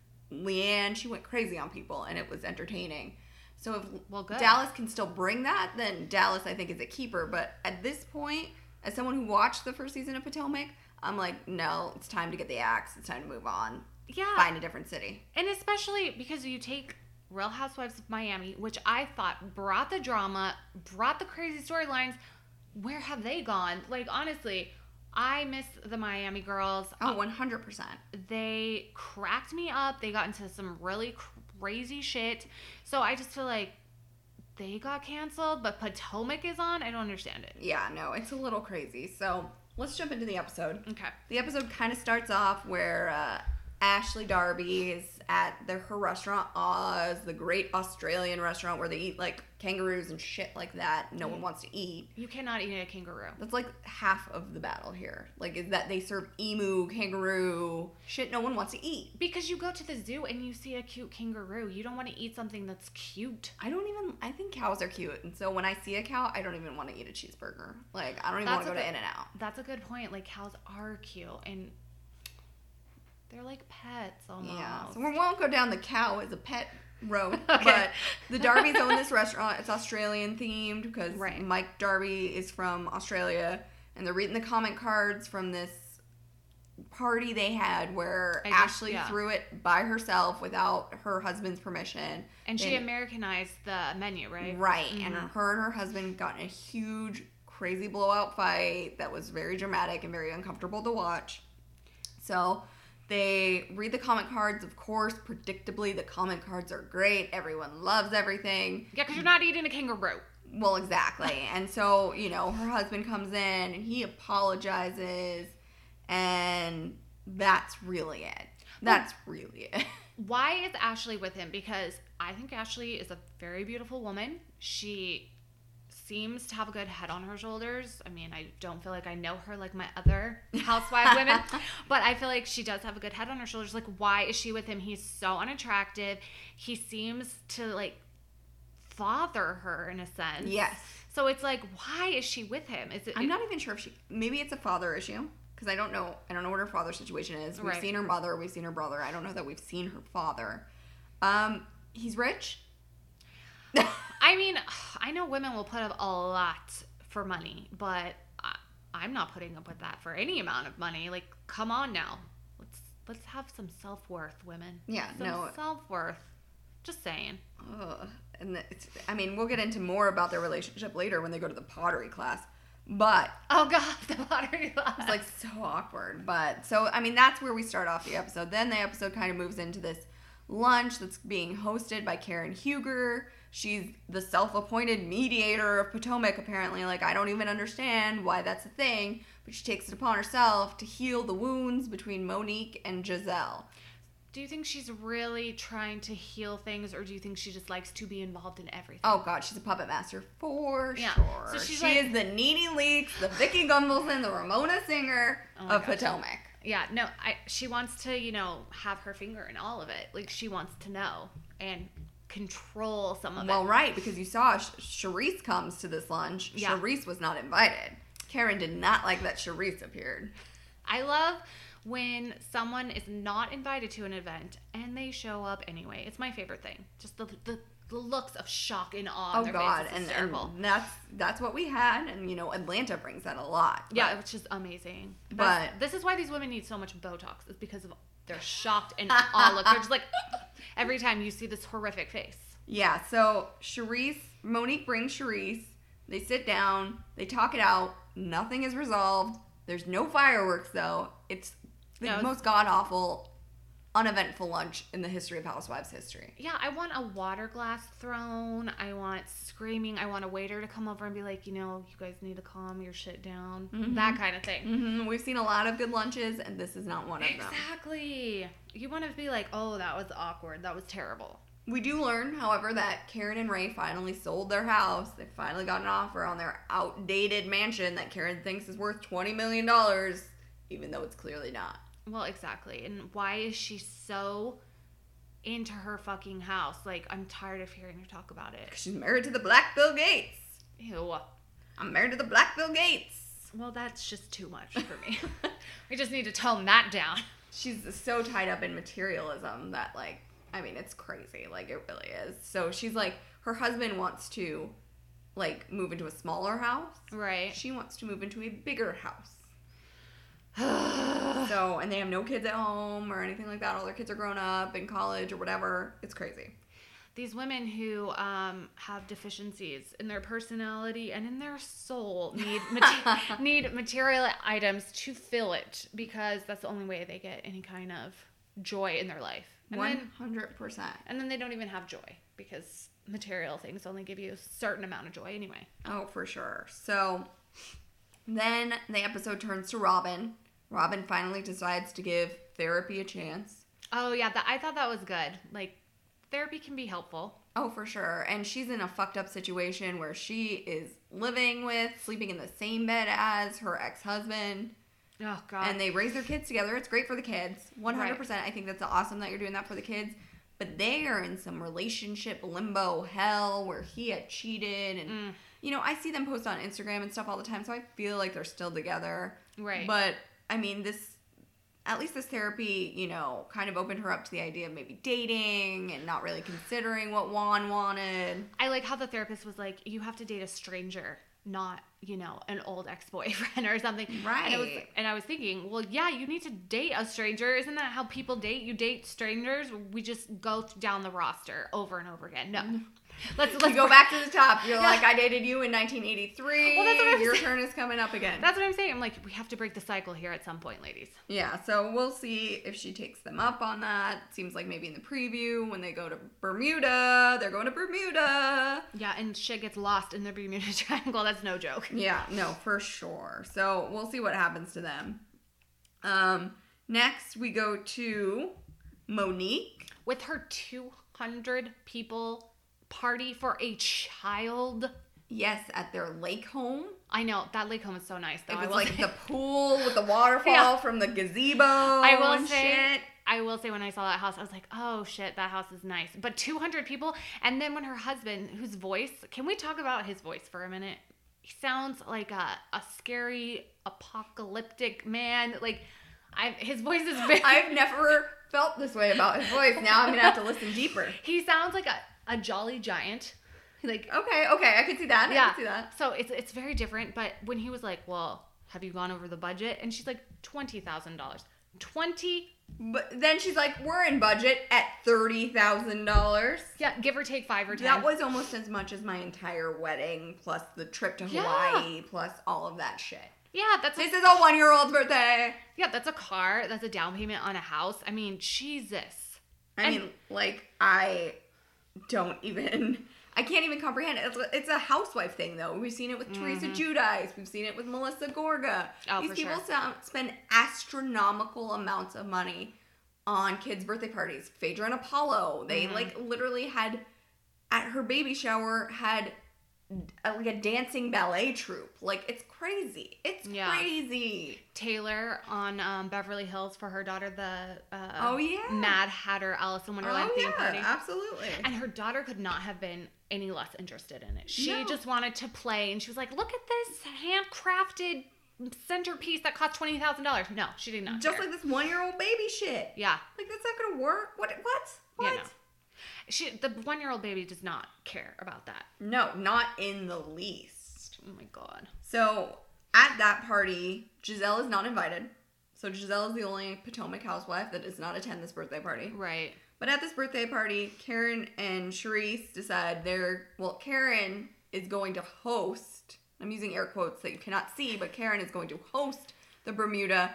Speaker 2: Leanne, she went crazy on people, and it was entertaining. So if
Speaker 1: Well, good.
Speaker 2: Dallas can still bring that, then Dallas, I think, is a keeper. But at this point, as someone who watched the first season of Potomac, I'm like, no, it's time to get the axe. It's time to move on.
Speaker 1: Yeah.
Speaker 2: Find a different city.
Speaker 1: And especially because you take Real Housewives of Miami, which I thought brought the drama, brought the crazy storylines. Where have they gone? Like, honestly, I miss the Miami girls.
Speaker 2: Oh, one hundred percent.
Speaker 1: They cracked me up. They got into some really crazy shit. So I just feel like they got canceled, but Potomac is on. I don't understand it.
Speaker 2: Yeah, no, it's a little crazy. So let's jump into the episode.
Speaker 1: Okay.
Speaker 2: The episode kind of starts off where uh, Ashley Darby is at their, her restaurant, Oz, the great Australian restaurant where they eat like kangaroos and shit like that. No mm. one wants to eat.
Speaker 1: You cannot eat a kangaroo.
Speaker 2: That's like half of the battle here. Like, is that they serve emu, kangaroo, shit no one wants to eat.
Speaker 1: Because you go to the zoo and you see a cute kangaroo. You don't want to eat something that's cute.
Speaker 2: I don't even, I think cows are cute. And so when I see a cow, I don't even want to eat a cheeseburger. Like, I don't even want to go
Speaker 1: good,
Speaker 2: to In-N-Out.
Speaker 1: That's a good point. Like, cows are cute. And they're like pets almost.
Speaker 2: Yeah. So we won't go down the cow as a pet road.
Speaker 1: Okay.
Speaker 2: But the Darbys own this restaurant. It's Australian themed because
Speaker 1: right.
Speaker 2: Mike Darby is from Australia. And they're reading the comment cards from this party they had where
Speaker 1: I
Speaker 2: Ashley
Speaker 1: just, yeah.
Speaker 2: threw it by herself without her husband's permission.
Speaker 1: And she
Speaker 2: and,
Speaker 1: Americanized the menu, right?
Speaker 2: Right.
Speaker 1: Mm-hmm.
Speaker 2: And her and her husband got in a huge, crazy blowout fight that was very dramatic and very uncomfortable to watch. So they read the comment cards. Of course, predictably, the comment cards are great. Everyone loves everything.
Speaker 1: Yeah, because you're not eating a kangaroo.
Speaker 2: Well, exactly. And so, you know, her husband comes in and he apologizes. And that's really it. That's really it.
Speaker 1: Why is Ashley with him? Because I think Ashley is a very beautiful woman. She seems to have a good head on her shoulders. I mean, I don't feel like I know her like my other housewife women, but I feel like she does have a good head on her shoulders. Like, why is she with him? He's so unattractive. He seems to, like, father her in a sense.
Speaker 2: Yes.
Speaker 1: So it's like, why is she with him? Is it?
Speaker 2: I'm not even sure if she. Maybe it's a father issue because I don't know. I don't know what her father situation is. We've
Speaker 1: right.
Speaker 2: seen her mother. We've seen her brother. I don't know that we've seen her father. Um, he's rich.
Speaker 1: I mean, I know women will put up a lot for money, but I, I'm not putting up with that for any amount of money. Like, come on now. Let's let's have some self-worth, women.
Speaker 2: Yeah,
Speaker 1: some
Speaker 2: no.
Speaker 1: self-worth. Just saying.
Speaker 2: Ugh. And it's, I mean, we'll get into more about their relationship later when they go to the pottery class. But
Speaker 1: oh god, the pottery class.
Speaker 2: It's like so awkward. But so I mean, that's where we start off the episode. Then the episode kind of moves into this lunch that's being hosted by Karen Huger. She's the self-appointed mediator of Potomac, apparently. Like, I don't even understand why that's a thing, but she takes it upon herself to heal the wounds between Monique and Giselle.
Speaker 1: Do you think she's really trying to heal things, or do you think she just likes to be involved in everything?
Speaker 2: Oh, God, she's a puppet master for
Speaker 1: yeah.
Speaker 2: sure.
Speaker 1: So she's
Speaker 2: she
Speaker 1: like,
Speaker 2: is the Nene Leakes, the Vicki Gunvalson, the Ramona Singer
Speaker 1: oh
Speaker 2: of
Speaker 1: gosh.
Speaker 2: Potomac.
Speaker 1: Yeah, no, I. She wants to, you know, have her finger in all of it. Like, she wants to know and control some of
Speaker 2: well,
Speaker 1: it.
Speaker 2: Well, right, because you saw Sh- Charisse comes to this lunch.
Speaker 1: Yeah.
Speaker 2: Charisse was not invited. Karen did not like that Charisse appeared.
Speaker 1: I love when someone is not invited to an event and they show up anyway. It's my favorite thing. Just the the, the looks of shock and awe on
Speaker 2: oh
Speaker 1: their
Speaker 2: God,
Speaker 1: faces.
Speaker 2: and, and that's that's what we had, and you know Atlanta brings that a lot. But,
Speaker 1: yeah, which is amazing.
Speaker 2: But
Speaker 1: that's, this is why these women need so much Botox. Is because of they're shocked and awe look. They're just like every time you see this horrific face.
Speaker 2: Yeah. So Charisse, Monique brings Charisse. They sit down. They talk it out. Nothing is resolved. There's no fireworks though. It's the
Speaker 1: no,
Speaker 2: most god-awful, uneventful lunch in the history of Housewives history.
Speaker 1: Yeah, I want a water glass thrown. I want screaming. I want a waiter to come over and be like, you know, you guys need to calm your shit down. Mm-hmm. That kind of thing.
Speaker 2: Mm-hmm. We've seen a lot of good lunches, and this is not one of
Speaker 1: exactly.
Speaker 2: them.
Speaker 1: Exactly. You want to be like, oh, that was awkward. That was terrible.
Speaker 2: We do learn, however, that Karen and Ray finally sold their house. They finally got an offer on their outdated mansion that Karen thinks is worth twenty million dollars, even though it's clearly not.
Speaker 1: Well, exactly. And why is she so into her fucking house? Like, I'm tired of hearing her talk about it.
Speaker 2: She's married to the Black Bill Gates.
Speaker 1: Ew.
Speaker 2: I'm married to the Black Bill Gates.
Speaker 1: Well, that's just too much for me. We just need to tone that down.
Speaker 2: She's so tied up in materialism that, like, I mean, it's crazy. Like, it really is. So she's like, her husband wants to, like, move into a smaller house.
Speaker 1: Right.
Speaker 2: She wants to move into a bigger house. So, and they have no kids at home or anything like that. All their kids are grown up in college or whatever. It's crazy.
Speaker 1: These women who um, have deficiencies in their personality and in their soul need mater- need material items to fill it, because that's the only way they get any kind of joy in their life. And
Speaker 2: one hundred percent.
Speaker 1: Then, and then they don't even have joy because material things only give you a certain amount of joy anyway.
Speaker 2: Oh, for sure. So then the episode turns to Robin. Robin finally decides to give therapy a chance.
Speaker 1: Oh, yeah. That, I thought that was good. Like, therapy can be helpful.
Speaker 2: Oh, for sure. And she's in a fucked up situation where she is living with, sleeping in the same bed as her ex-husband.
Speaker 1: Oh, God.
Speaker 2: And they raise their kids together. It's great for the kids. one hundred percent. Right. I think that's awesome that you're doing that for the kids. But they are in some relationship limbo hell where he had cheated. And, mm. you know, I see them post on Instagram and stuff all the time, so I feel like they're still together.
Speaker 1: Right.
Speaker 2: But, I mean, this, at least this therapy, you know, kind of opened her up to the idea of maybe dating and not really considering what Juan wanted.
Speaker 1: I like how the therapist was like, you have to date a stranger, not, you know, an old ex-boyfriend or something.
Speaker 2: Right.
Speaker 1: And, it was, and I was thinking, well, yeah, you need to date a stranger. Isn't that how people date? You date strangers. We just go down the roster over and over again. No. Let's, let's
Speaker 2: you go back to the top. You're yeah. like, I dated you in nineteen eighty-three. Well, that's what I'm Your saying. Turn is coming up again.
Speaker 1: That's what I'm saying. I'm like, we have to break the cycle here at some point, ladies.
Speaker 2: Yeah, so we'll see if she takes them up on that. Seems like maybe in the preview when they go to Bermuda, they're going to Bermuda.
Speaker 1: Yeah, and shit gets lost in the Bermuda Triangle. That's no joke.
Speaker 2: Yeah, no, for sure. So we'll see what happens to them. Um, next we go to Monique
Speaker 1: with her two hundred people party for a child.
Speaker 2: Yes, at their lake home.
Speaker 1: I know that lake home is so nice though.
Speaker 2: It was like say. the pool with the waterfall yeah. from the gazebo.
Speaker 1: I will
Speaker 2: and
Speaker 1: say
Speaker 2: shit.
Speaker 1: I will say when I saw that house, I was like, oh shit, that house is nice. But two hundred people, and then when her husband, whose voice, can we talk about his voice for a minute? He sounds like a, a scary apocalyptic man. Like I his voice is very
Speaker 2: I've never felt this way about his voice. Now I'm gonna have to listen deeper.
Speaker 1: He sounds like a A jolly giant. Like
Speaker 2: okay, okay, I can see that.
Speaker 1: Yeah.
Speaker 2: I can see that.
Speaker 1: So it's it's very different. But when he was like, "Well, have you gone over the budget?" and she's like, twenty thousand dollars. Twenty.
Speaker 2: But then she's like, "We're in budget at thirty thousand dollars."
Speaker 1: Yeah, give or take five or ten.
Speaker 2: That was almost as much as my entire wedding, plus the trip to Hawaii, yeah. plus all of that shit.
Speaker 1: Yeah, that's.
Speaker 2: This
Speaker 1: a,
Speaker 2: is a one-year-old's birthday.
Speaker 1: Yeah, that's a car. That's a down payment on a house. I mean, Jesus.
Speaker 2: I and, mean, like I. Don't even, I can't even comprehend it. It's, it's a housewife thing, though. We've seen it with mm-hmm. Teresa Giudice. We've seen it with Melissa Gorga.
Speaker 1: Oh,
Speaker 2: These
Speaker 1: for
Speaker 2: people
Speaker 1: sure.
Speaker 2: sound, spend astronomical amounts of money on kids' birthday parties. Phaedra and Apollo, they mm-hmm. like literally had, at her baby shower, had a, like a dancing ballet troupe. Like, it's crazy. It's yeah. crazy.
Speaker 1: Taylor on um, Beverly Hills for her daughter, the uh,
Speaker 2: oh yeah
Speaker 1: Mad Hatter Alice in Wonderland
Speaker 2: oh,
Speaker 1: theme
Speaker 2: yeah,
Speaker 1: party.
Speaker 2: Absolutely.
Speaker 1: And her daughter could not have been any less interested in it. She
Speaker 2: no.
Speaker 1: just wanted to play, and she was like, "Look at this handcrafted centerpiece that cost twenty thousand dollars." No, she did not.
Speaker 2: Just
Speaker 1: care.
Speaker 2: like this one-year-old baby shit.
Speaker 1: Yeah,
Speaker 2: like that's not gonna work. What? What? What?
Speaker 1: Yeah, no. She, the one-year-old baby does not care about that.
Speaker 2: No, not in the least.
Speaker 1: Oh my god.
Speaker 2: So at that party, Giselle is not invited. So Giselle is the only Potomac housewife that does not attend this birthday party.
Speaker 1: Right.
Speaker 2: But at this birthday party, Karen and Charisse decide they're, well, Karen is going to host, I'm using air quotes that you cannot see, but Karen is going to host the Bermuda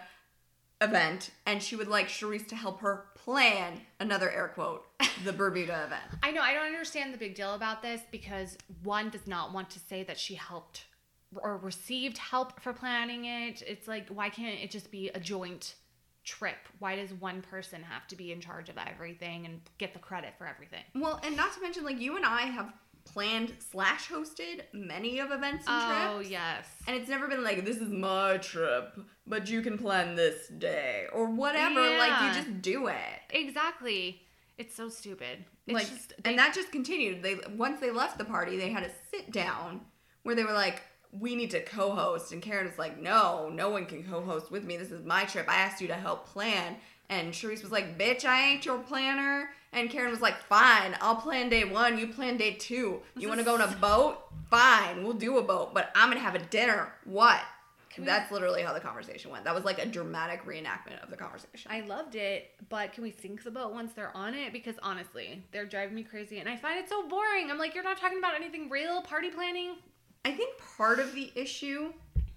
Speaker 2: event, and she would like Charisse to help her plan, another air quote, the Bermuda event.
Speaker 1: I know, I don't understand the big deal about this because one does not want to say that she helped or received help for planning it. It's like, why can't it just be a joint trip? Why does one person have to be in charge of everything and get the credit for everything?
Speaker 2: Well, and not to mention, like, you and I have planned slash hosted many of events and trips.
Speaker 1: Oh, yes.
Speaker 2: And it's never been like, this is my trip, but you can plan this day or whatever.
Speaker 1: Yeah.
Speaker 2: Like, you just do it.
Speaker 1: Exactly. It's so stupid. It's
Speaker 2: like,
Speaker 1: just, they,
Speaker 2: and that just continued. They once they left the party, they had a sit down where they were like, we need to co-host. And Karen was like, no, no one can co-host with me. This is my trip. I asked you to help plan. And Charisse was like, bitch, I ain't your planner. And Karen was like, fine, I'll plan day one. You plan day two. You want to go on a boat? Fine, we'll do a boat. But I'm going to have a dinner. What? Can That's we... literally how the conversation went. That was like a dramatic reenactment of the conversation.
Speaker 1: I loved it. But can we sink the boat once they're on it? Because honestly, they're driving me crazy. And I find it so boring. I'm like, you're not talking about anything real? Party planning?
Speaker 2: I think part of the issue,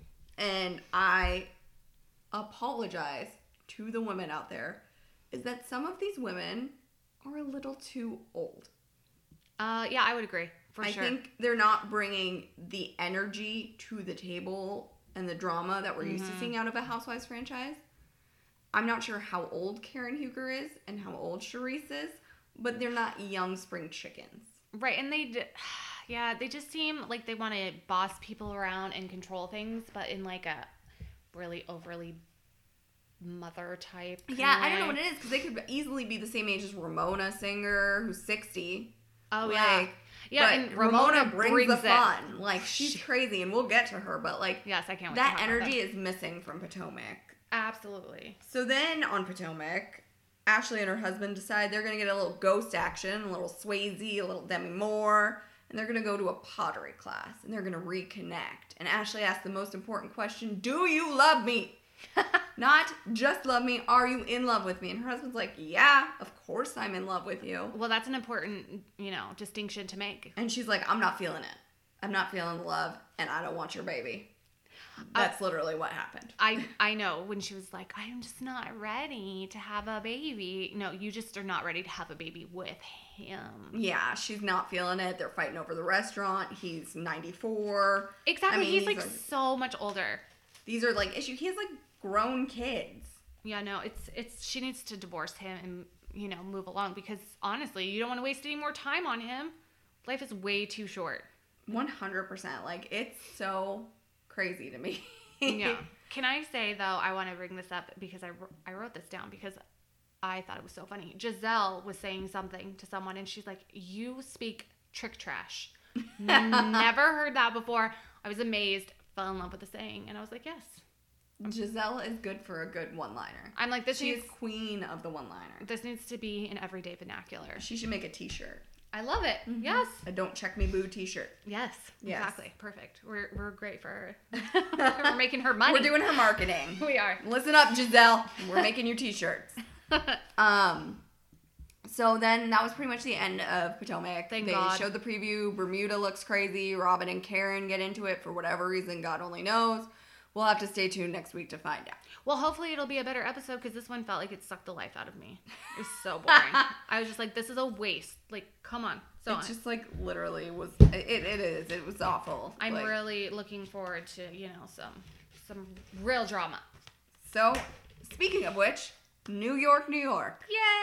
Speaker 2: and I apologize to the women out there, is that some of these women are a little too old.
Speaker 1: Uh, yeah, I would agree. For
Speaker 2: I
Speaker 1: sure.
Speaker 2: think they're not bringing the energy to the table and the drama that we're mm-hmm. used to seeing out of a Housewives franchise. I'm not sure how old Karen Huger is and how old Charisse is, but they're not young spring chickens.
Speaker 1: Right, and they, d- yeah, they just seem like they want to boss people around and control things, but in like a really overly mother type.
Speaker 2: Yeah, I don't know what it is, because they could easily be the same age as Ramona Singer, who's sixty.
Speaker 1: Oh,
Speaker 2: like,
Speaker 1: yeah. Yeah,
Speaker 2: but
Speaker 1: and Ramona,
Speaker 2: Ramona brings,
Speaker 1: brings
Speaker 2: the
Speaker 1: it.
Speaker 2: fun. Like, she's she, crazy, and we'll get to her, but like,
Speaker 1: yes, I can't wait
Speaker 2: that
Speaker 1: to
Speaker 2: energy is missing from Potomac.
Speaker 1: Absolutely.
Speaker 2: So then on Potomac, Ashley and her husband decide they're going to get a little ghost action, a little Swayze, a little Demi Moore, and they're going to go to a pottery class, and they're going to reconnect. And Ashley asks the most important question, do you love me? Not just love me, are you in love with me? And her husband's like, yeah, of course I'm in love with you.
Speaker 1: Well, that's an important, you know, distinction to make.
Speaker 2: And she's like, I'm not feeling it. I'm not feeling the love, and I don't want your baby. That's uh, literally what happened.
Speaker 1: I, I know when she was like, I'm just not ready to have a baby. No, you just are not ready to have a baby with him.
Speaker 2: Yeah, she's not feeling it. They're fighting over the restaurant. He's ninety-four.
Speaker 1: Exactly. I mean, he's, he's like
Speaker 2: a,
Speaker 1: so much older.
Speaker 2: These are like issues. He has like grown kids.
Speaker 1: Yeah, no, it's, it's, she needs to divorce him and, you know, move along because honestly, you don't want to waste any more time on him. Life is way too short.
Speaker 2: one hundred percent. Like, it's so crazy to me.
Speaker 1: Yeah. Can I say, though, I want to bring this up because I, I wrote this down because I thought it was so funny. Giselle was saying something to someone, and she's like, you speak trick trash. Never heard that before. I was amazed, fell in love with the saying, and I was like, yes.
Speaker 2: Giselle is good for a good one-liner.
Speaker 1: I'm like, this
Speaker 2: She
Speaker 1: needs,
Speaker 2: is queen of the one-liner.
Speaker 1: This needs to be an everyday vernacular.
Speaker 2: She should make a t-shirt.
Speaker 1: I love it.
Speaker 2: Mm-hmm.
Speaker 1: Yes.
Speaker 2: A Don't Check Me Boo t-shirt.
Speaker 1: Yes,
Speaker 2: yes.
Speaker 1: Exactly. Perfect. We're we're great for her. We're making her money.
Speaker 2: We're doing her marketing.
Speaker 1: We are.
Speaker 2: Listen up, Giselle. We're making you t-shirts. um, so then that was pretty much the end of Potomac.
Speaker 1: Thank
Speaker 2: they
Speaker 1: God.
Speaker 2: showed the preview. Bermuda looks crazy. Robin and Karen get into it for whatever reason. God only knows. We'll have to stay tuned next week to find out.
Speaker 1: Well, hopefully it'll be a better episode because this one felt like it sucked the life out of me. It was so boring. I was just like, this is a waste. Like, come on. So
Speaker 2: It's
Speaker 1: on.
Speaker 2: just like literally was, it, it is. It was awful.
Speaker 1: I'm
Speaker 2: like,
Speaker 1: really looking forward to, you know, some some real drama.
Speaker 2: So, speaking of which, New York, New York.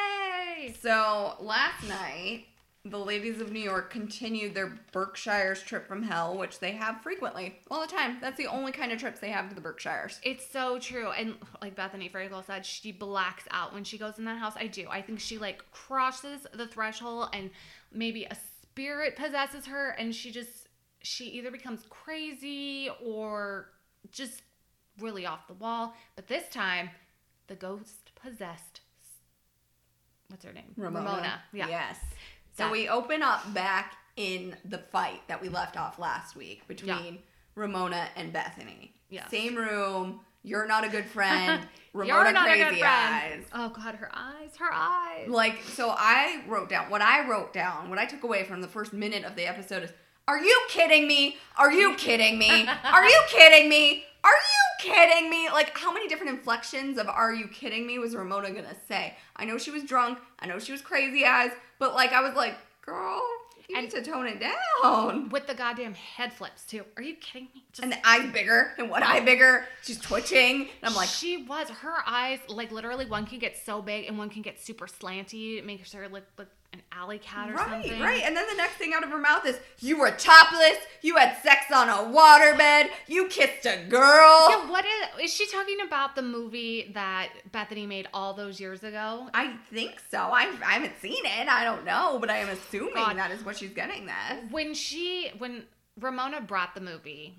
Speaker 1: Yay!
Speaker 2: So, last night, the ladies of New York continued their Berkshire's trip from hell, which they have frequently, all the time. That's the only kind of trips they have to the Berkshires.
Speaker 1: It's so true. And like Bethany Frankel said, she blacks out when she goes in that house. I do. I think she like crosses the threshold and maybe a spirit possesses her and she just, she either becomes crazy or just really off the wall. But this time, the ghost possessed, what's her name?
Speaker 2: Ramona.
Speaker 1: Ramona. Yeah.
Speaker 2: Yes. So
Speaker 1: That.
Speaker 2: we open up back in the fight that we left off last week between
Speaker 1: Yeah.
Speaker 2: Ramona and Bethany.
Speaker 1: Yes.
Speaker 2: Same room. You're not a good friend. Ramona
Speaker 1: You're not
Speaker 2: crazy
Speaker 1: a good friend.
Speaker 2: eyes.
Speaker 1: Oh God, her eyes, her eyes.
Speaker 2: Like, so I wrote down, what I wrote down, what I took away from the first minute of the episode is, are you kidding me? Are you kidding me? Are you kidding me? Are you kidding me? Like, how many different inflections of are you kidding me was Ramona gonna say? I know she was drunk. I know she was crazy eyes. But, like, I was like, girl, you
Speaker 1: And-
Speaker 2: need to tone it down.
Speaker 1: With the goddamn head flips too. Are you kidding me? Just
Speaker 2: And the eyes bigger and one eye bigger. She's twitching. And I'm like,
Speaker 1: she was. Her eyes, like literally, one can get so big and one can get super slanty. It makes her look like an alley cat or
Speaker 2: right,
Speaker 1: something.
Speaker 2: right. And then the next thing out of her mouth is, you were topless. You had sex on a waterbed. You kissed a girl.
Speaker 1: Yeah, what is, is she talking about the movie that Bethany made all those years ago?
Speaker 2: I think so. I, I haven't seen it. I don't know, but I am assuming
Speaker 1: God.
Speaker 2: that is what she's getting at.
Speaker 1: When she, when Ramona brought the movie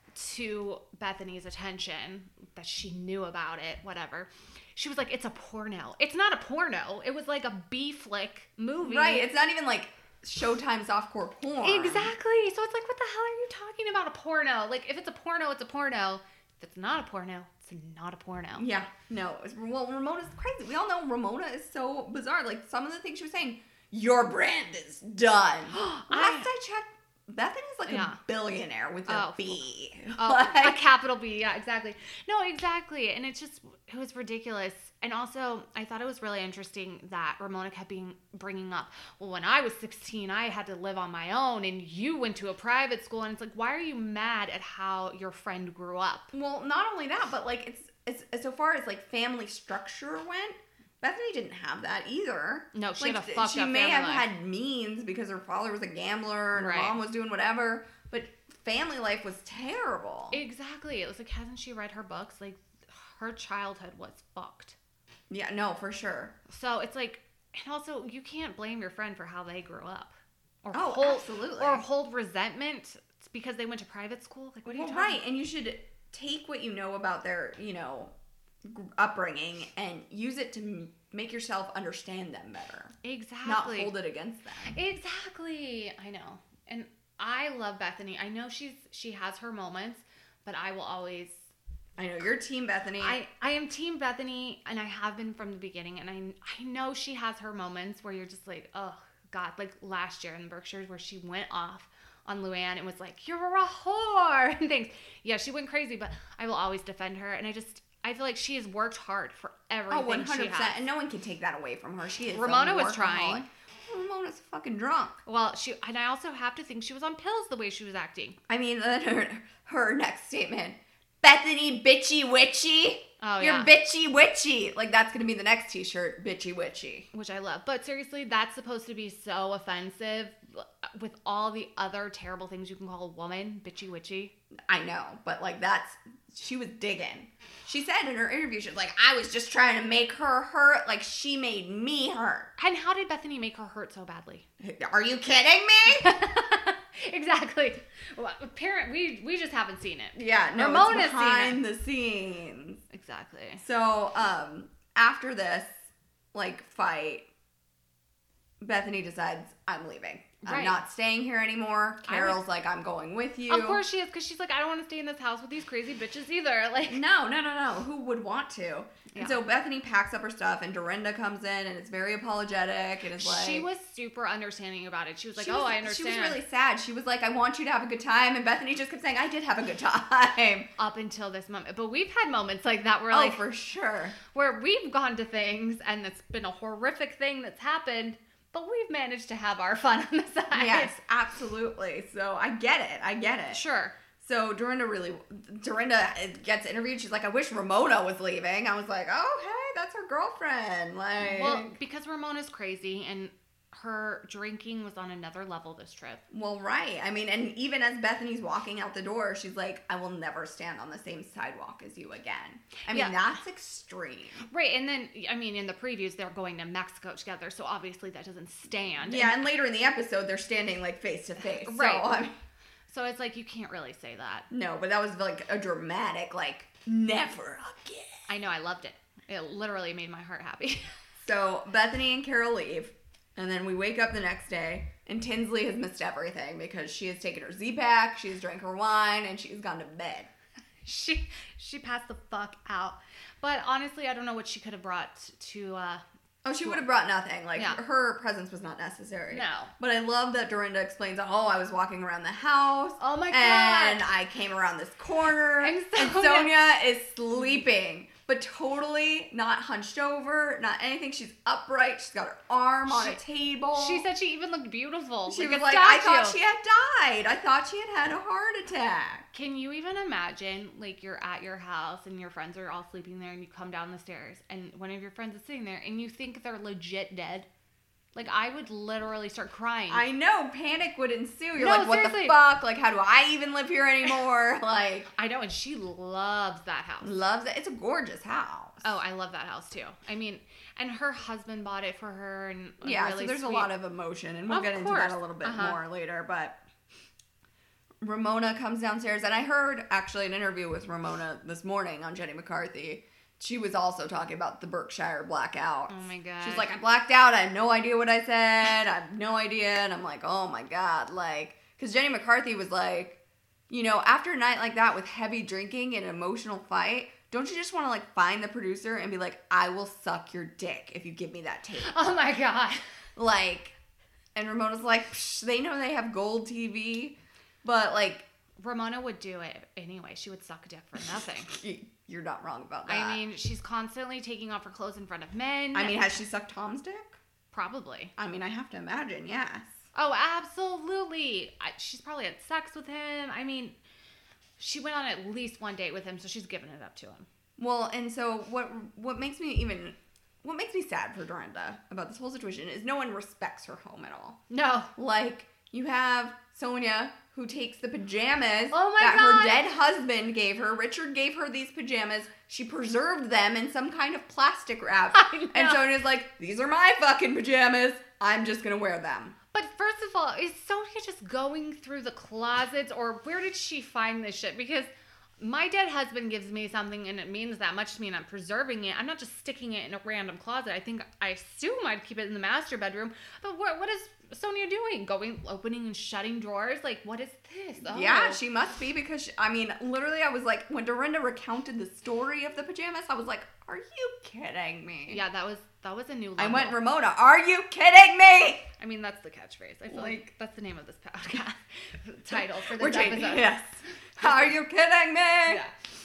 Speaker 1: to Bethany's attention, that she knew about it, whatever, she was like, it's a porno. It's not a porno. It was like a B-flick movie.
Speaker 2: Right. It's not even like Showtime softcore porn.
Speaker 1: Exactly. So it's like, what the hell are you talking about, a porno? Like, if it's a porno, it's a porno. If it's not a porno, it's not a porno.
Speaker 2: Yeah. No. It's, well, Ramona's crazy. We all know Ramona is so bizarre. Like, some of the things she was saying, your brand is done. Last I checked, Bethany's like
Speaker 1: Yeah.
Speaker 2: a billionaire with
Speaker 1: Oh,
Speaker 2: a B.
Speaker 1: Oh,
Speaker 2: Like-
Speaker 1: a capital B. Yeah, exactly. No, exactly. And it's just, it was ridiculous. And also, I thought it was really interesting that Ramona kept being bringing up, well, when I was sixteen, I had to live on my own, and you went to a private school. And it's like, why are you mad at how your friend grew up?
Speaker 2: Well, not only that, but like it's, it's so far as like family structure went, Bethany didn't have that either.
Speaker 1: No, she
Speaker 2: like,
Speaker 1: had a fucked
Speaker 2: She
Speaker 1: up
Speaker 2: may
Speaker 1: family
Speaker 2: have
Speaker 1: life.
Speaker 2: had means because her father was a gambler and
Speaker 1: Right.
Speaker 2: her mom was doing whatever, but family life was terrible.
Speaker 1: Exactly. It was like, hasn't she read her books? Like, her childhood was fucked.
Speaker 2: Yeah, no, for sure.
Speaker 1: So it's like, and also, you can't blame your friend for how they grew up. Or
Speaker 2: Oh,
Speaker 1: hold,
Speaker 2: absolutely.
Speaker 1: Or hold resentment because they went to private school. Like, what are you
Speaker 2: Well,
Speaker 1: talking
Speaker 2: right, and you should take what you know about their, you know, g- upbringing and use it to m- make yourself understand them better.
Speaker 1: Exactly.
Speaker 2: Not hold it against them.
Speaker 1: Exactly. I know. And I love Bethany. I know she's she has her moments, but I will always
Speaker 2: I know you're team Bethany.
Speaker 1: I, I am team Bethany, and I have been from the beginning, and I I know she has her moments where you're just like, oh God, like last year in the Berkshires where she went off on Luann and was like, you're a whore and things. Yeah, she went crazy, but I will always defend her, and I just I feel like she has worked hard for everything
Speaker 2: oh, one hundred
Speaker 1: she
Speaker 2: percent,
Speaker 1: has.
Speaker 2: and no one can take that away from her. She is a
Speaker 1: Ramona was
Speaker 2: workaholic.
Speaker 1: trying.
Speaker 2: Ramona's fucking drunk.
Speaker 1: Well, she and I also have to think she was on pills the way she was acting.
Speaker 2: I mean, then her, her next statement, Bethany bitchy witchy.
Speaker 1: Oh,
Speaker 2: You're
Speaker 1: yeah.
Speaker 2: bitchy witchy. Like, that's going to be the next t-shirt, bitchy witchy.
Speaker 1: Which I love. But seriously, that's supposed to be so offensive with all the other terrible things you can call a woman, bitchy witchy.
Speaker 2: I know, but, like, that's, she was digging. She said in her interview, she was like, I was just trying to make her hurt like she made me hurt.
Speaker 1: And how did Bethany make her hurt so badly?
Speaker 2: Are you kidding me?
Speaker 1: Exactly. Well, parent, we we just haven't seen it.
Speaker 2: Yeah, no,
Speaker 1: Ramona's
Speaker 2: it's
Speaker 1: seen
Speaker 2: behind the scenes.
Speaker 1: Exactly.
Speaker 2: So, um, after this, like, fight, Bethany decides, I'm leaving. I'm
Speaker 1: Right.
Speaker 2: not staying here anymore.
Speaker 1: I
Speaker 2: Carol's like, I'm going with you.
Speaker 1: Of course she is, because she's like, I don't want to stay in this house with these crazy bitches either. Like,
Speaker 2: No, no, no, no. Who would want to?
Speaker 1: Yeah.
Speaker 2: And so Bethany packs up her stuff, and Dorinda comes in, and is very apologetic, and is like...
Speaker 1: she was super understanding about it. She was like,
Speaker 2: she
Speaker 1: oh,
Speaker 2: was-
Speaker 1: I understand.
Speaker 2: She was really sad. She was like, I want you to have a good time, and Bethany just kept saying, I did have a good time.
Speaker 1: Up until this moment. But we've had moments like that where,
Speaker 2: Oh,
Speaker 1: like,
Speaker 2: for sure.
Speaker 1: where we've gone to things and it's been a horrific thing that's happened, but we've managed to have our fun on the side.
Speaker 2: Yes, absolutely. So I get it. I get it.
Speaker 1: Sure.
Speaker 2: So Dorinda really, Dorinda gets interviewed. She's like, I wish Ramona was leaving. I was like, oh, hey, that's her girlfriend. Like,
Speaker 1: Well, because Ramona's crazy and her drinking was on another level this trip.
Speaker 2: well, right. I mean, and even as Bethany's walking out the door, she's like, I will never stand on the same sidewalk as you again. I mean,
Speaker 1: Yeah.
Speaker 2: that's extreme.
Speaker 1: Right, and then, I mean, in the previews, they're going to Mexico together, so obviously that doesn't stand.
Speaker 2: Yeah, and later in the episode, they're standing like face to face.
Speaker 1: Right.
Speaker 2: So, I mean,
Speaker 1: So it's like, you can't really say that.
Speaker 2: no, but that was like a dramatic, like, never again.
Speaker 1: I know, I loved it. It literally made my heart happy.
Speaker 2: So Bethany and Carol leave, and then we wake up the next day, and Tinsley has missed everything because she has taken her Z-Pack, she's drank her wine, and she's gone to bed.
Speaker 1: she she passed the fuck out. But honestly, I don't know what she could have brought to, uh,
Speaker 2: Oh, she would have brought nothing. Like,
Speaker 1: Yeah.
Speaker 2: her presence was not necessary.
Speaker 1: No.
Speaker 2: But I love that Dorinda explains, oh, I was walking around the house.
Speaker 1: Oh my
Speaker 2: And
Speaker 1: God.
Speaker 2: I came around this corner.
Speaker 1: I'm
Speaker 2: and
Speaker 1: Sonia.
Speaker 2: Sonia is sleeping. But totally not hunched over, not anything. She's upright. She's got her arm on
Speaker 1: She-
Speaker 2: a table.
Speaker 1: she said she even looked beautiful.
Speaker 2: She
Speaker 1: like
Speaker 2: was
Speaker 1: a
Speaker 2: like, I thought
Speaker 1: statue."
Speaker 2: she had died. I thought she had had a heart attack.
Speaker 1: Can you even imagine, like, you're at your house and your friends are all sleeping there and you come down the stairs and one of your friends is sitting there and you think they're legit dead? Like, I would literally start crying.
Speaker 2: I know. Panic would ensue. You're
Speaker 1: No,
Speaker 2: like, what
Speaker 1: seriously.
Speaker 2: the fuck? Like, how do I even live here anymore? Like,
Speaker 1: I know, and she loves that house.
Speaker 2: loves it. It's a gorgeous house.
Speaker 1: Oh, I love that house too. I mean, and her husband bought it for her, and
Speaker 2: Yeah,
Speaker 1: really
Speaker 2: so there's
Speaker 1: sweet.
Speaker 2: a lot of emotion, and we'll
Speaker 1: Of
Speaker 2: get into
Speaker 1: course.
Speaker 2: that a little bit
Speaker 1: Uh-huh.
Speaker 2: more later. But Ramona comes downstairs, and I heard actually an interview with Ramona this morning on Jenny McCarthy. She was also talking about the Berkshire blackout.
Speaker 1: Oh my god.
Speaker 2: She's like, I blacked out. I had no idea what I said. I have no idea. And I'm like, oh my God. Like, because Jenny McCarthy was like, you know, after a night like that with heavy drinking and an emotional fight, don't you just want to like find the producer and be like, I will suck your dick if you give me that tape?
Speaker 1: oh my god.
Speaker 2: Like, And Ramona's like, Psh, they know they have Gold T V, but like
Speaker 1: Ramona would do it anyway. She would suck dick for nothing.
Speaker 2: You're not wrong about that.
Speaker 1: I mean, she's constantly taking off her clothes in front of men.
Speaker 2: I mean, has she sucked Tom's dick?
Speaker 1: Probably.
Speaker 2: I mean, I have to imagine, yes.
Speaker 1: Oh, absolutely. I, she's probably had sex with him. I mean, she went on at least one date with him, so she's giving it up to him.
Speaker 2: Well, and so what what makes me even what makes me sad for Dorinda about this whole situation is no one respects her home at all.
Speaker 1: No.
Speaker 2: Like, you have Sonia, who takes the pajamas
Speaker 1: oh my
Speaker 2: that
Speaker 1: God.
Speaker 2: her dead husband gave her. Richard gave her these pajamas. She preserved them in some kind of plastic wrap. And Sonia's like, these are my fucking pajamas. I'm just going to wear them.
Speaker 1: But first of all, is Sonia just going through the closets, or where did she find this shit? Because my dead husband gives me something and it means that much to me and I'm preserving it. I'm not just sticking it in a random closet. I think, I assume I'd keep it in the master bedroom. But what what is Sonia doing? Going, opening and shutting drawers? Like, what is this? Oh.
Speaker 2: Yeah, she must be because, she, I mean, literally I was like, when Dorinda recounted the story of the pajamas, I was like, are you kidding me?
Speaker 1: Yeah, that was that was a new level.
Speaker 2: I went, Ramona, are you kidding me?
Speaker 1: I mean, that's the catchphrase. I feel like, like that's the name of this podcast title for this
Speaker 2: We're
Speaker 1: episode.
Speaker 2: changing, yes. Are you kidding me?
Speaker 1: Yeah.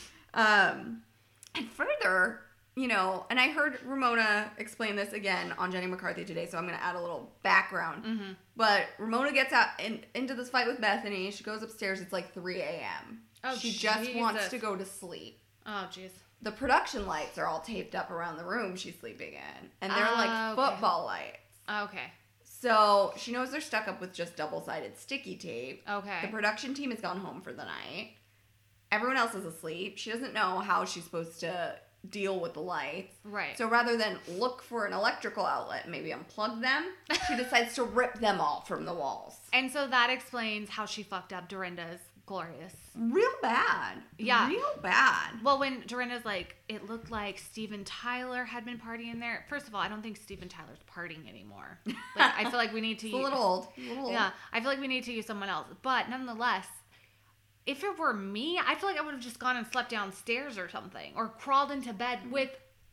Speaker 2: Um, and further, you know, and I heard Ramona explain this again on Jenny McCarthy today, so I'm going to add a little background.
Speaker 1: Mm-hmm.
Speaker 2: But Ramona gets out in, into this fight with Bethany. She goes upstairs. It's like three a.m.
Speaker 1: Oh,
Speaker 2: she
Speaker 1: Jesus.
Speaker 2: just wants to go to sleep.
Speaker 1: Oh, jeez.
Speaker 2: The production lights are all taped up around the room she's sleeping in. And they're
Speaker 1: Oh,
Speaker 2: like
Speaker 1: okay.
Speaker 2: football lights.
Speaker 1: Okay.
Speaker 2: So she knows they're stuck up with just double-sided sticky tape.
Speaker 1: Okay.
Speaker 2: The production team has gone home for the night. Everyone else is asleep. She doesn't know how she's supposed to deal with the lights.
Speaker 1: Right.
Speaker 2: So rather than look for an electrical outlet and maybe unplug them, she decides to rip them all from the walls.
Speaker 1: And so that explains how she fucked up Dorinda's Glorious.
Speaker 2: Real bad.
Speaker 1: Yeah.
Speaker 2: Real bad.
Speaker 1: Well, when Dorinda's like, it looked like Steven Tyler had been partying there. First of all, I don't think Steven Tyler's partying anymore. Like, I feel like we need to
Speaker 2: It's
Speaker 1: use...
Speaker 2: a little old. A little old.
Speaker 1: Yeah, I feel like we need to use someone else. But nonetheless, if it were me, I feel like I would have just gone and slept downstairs or something. Or crawled into bed with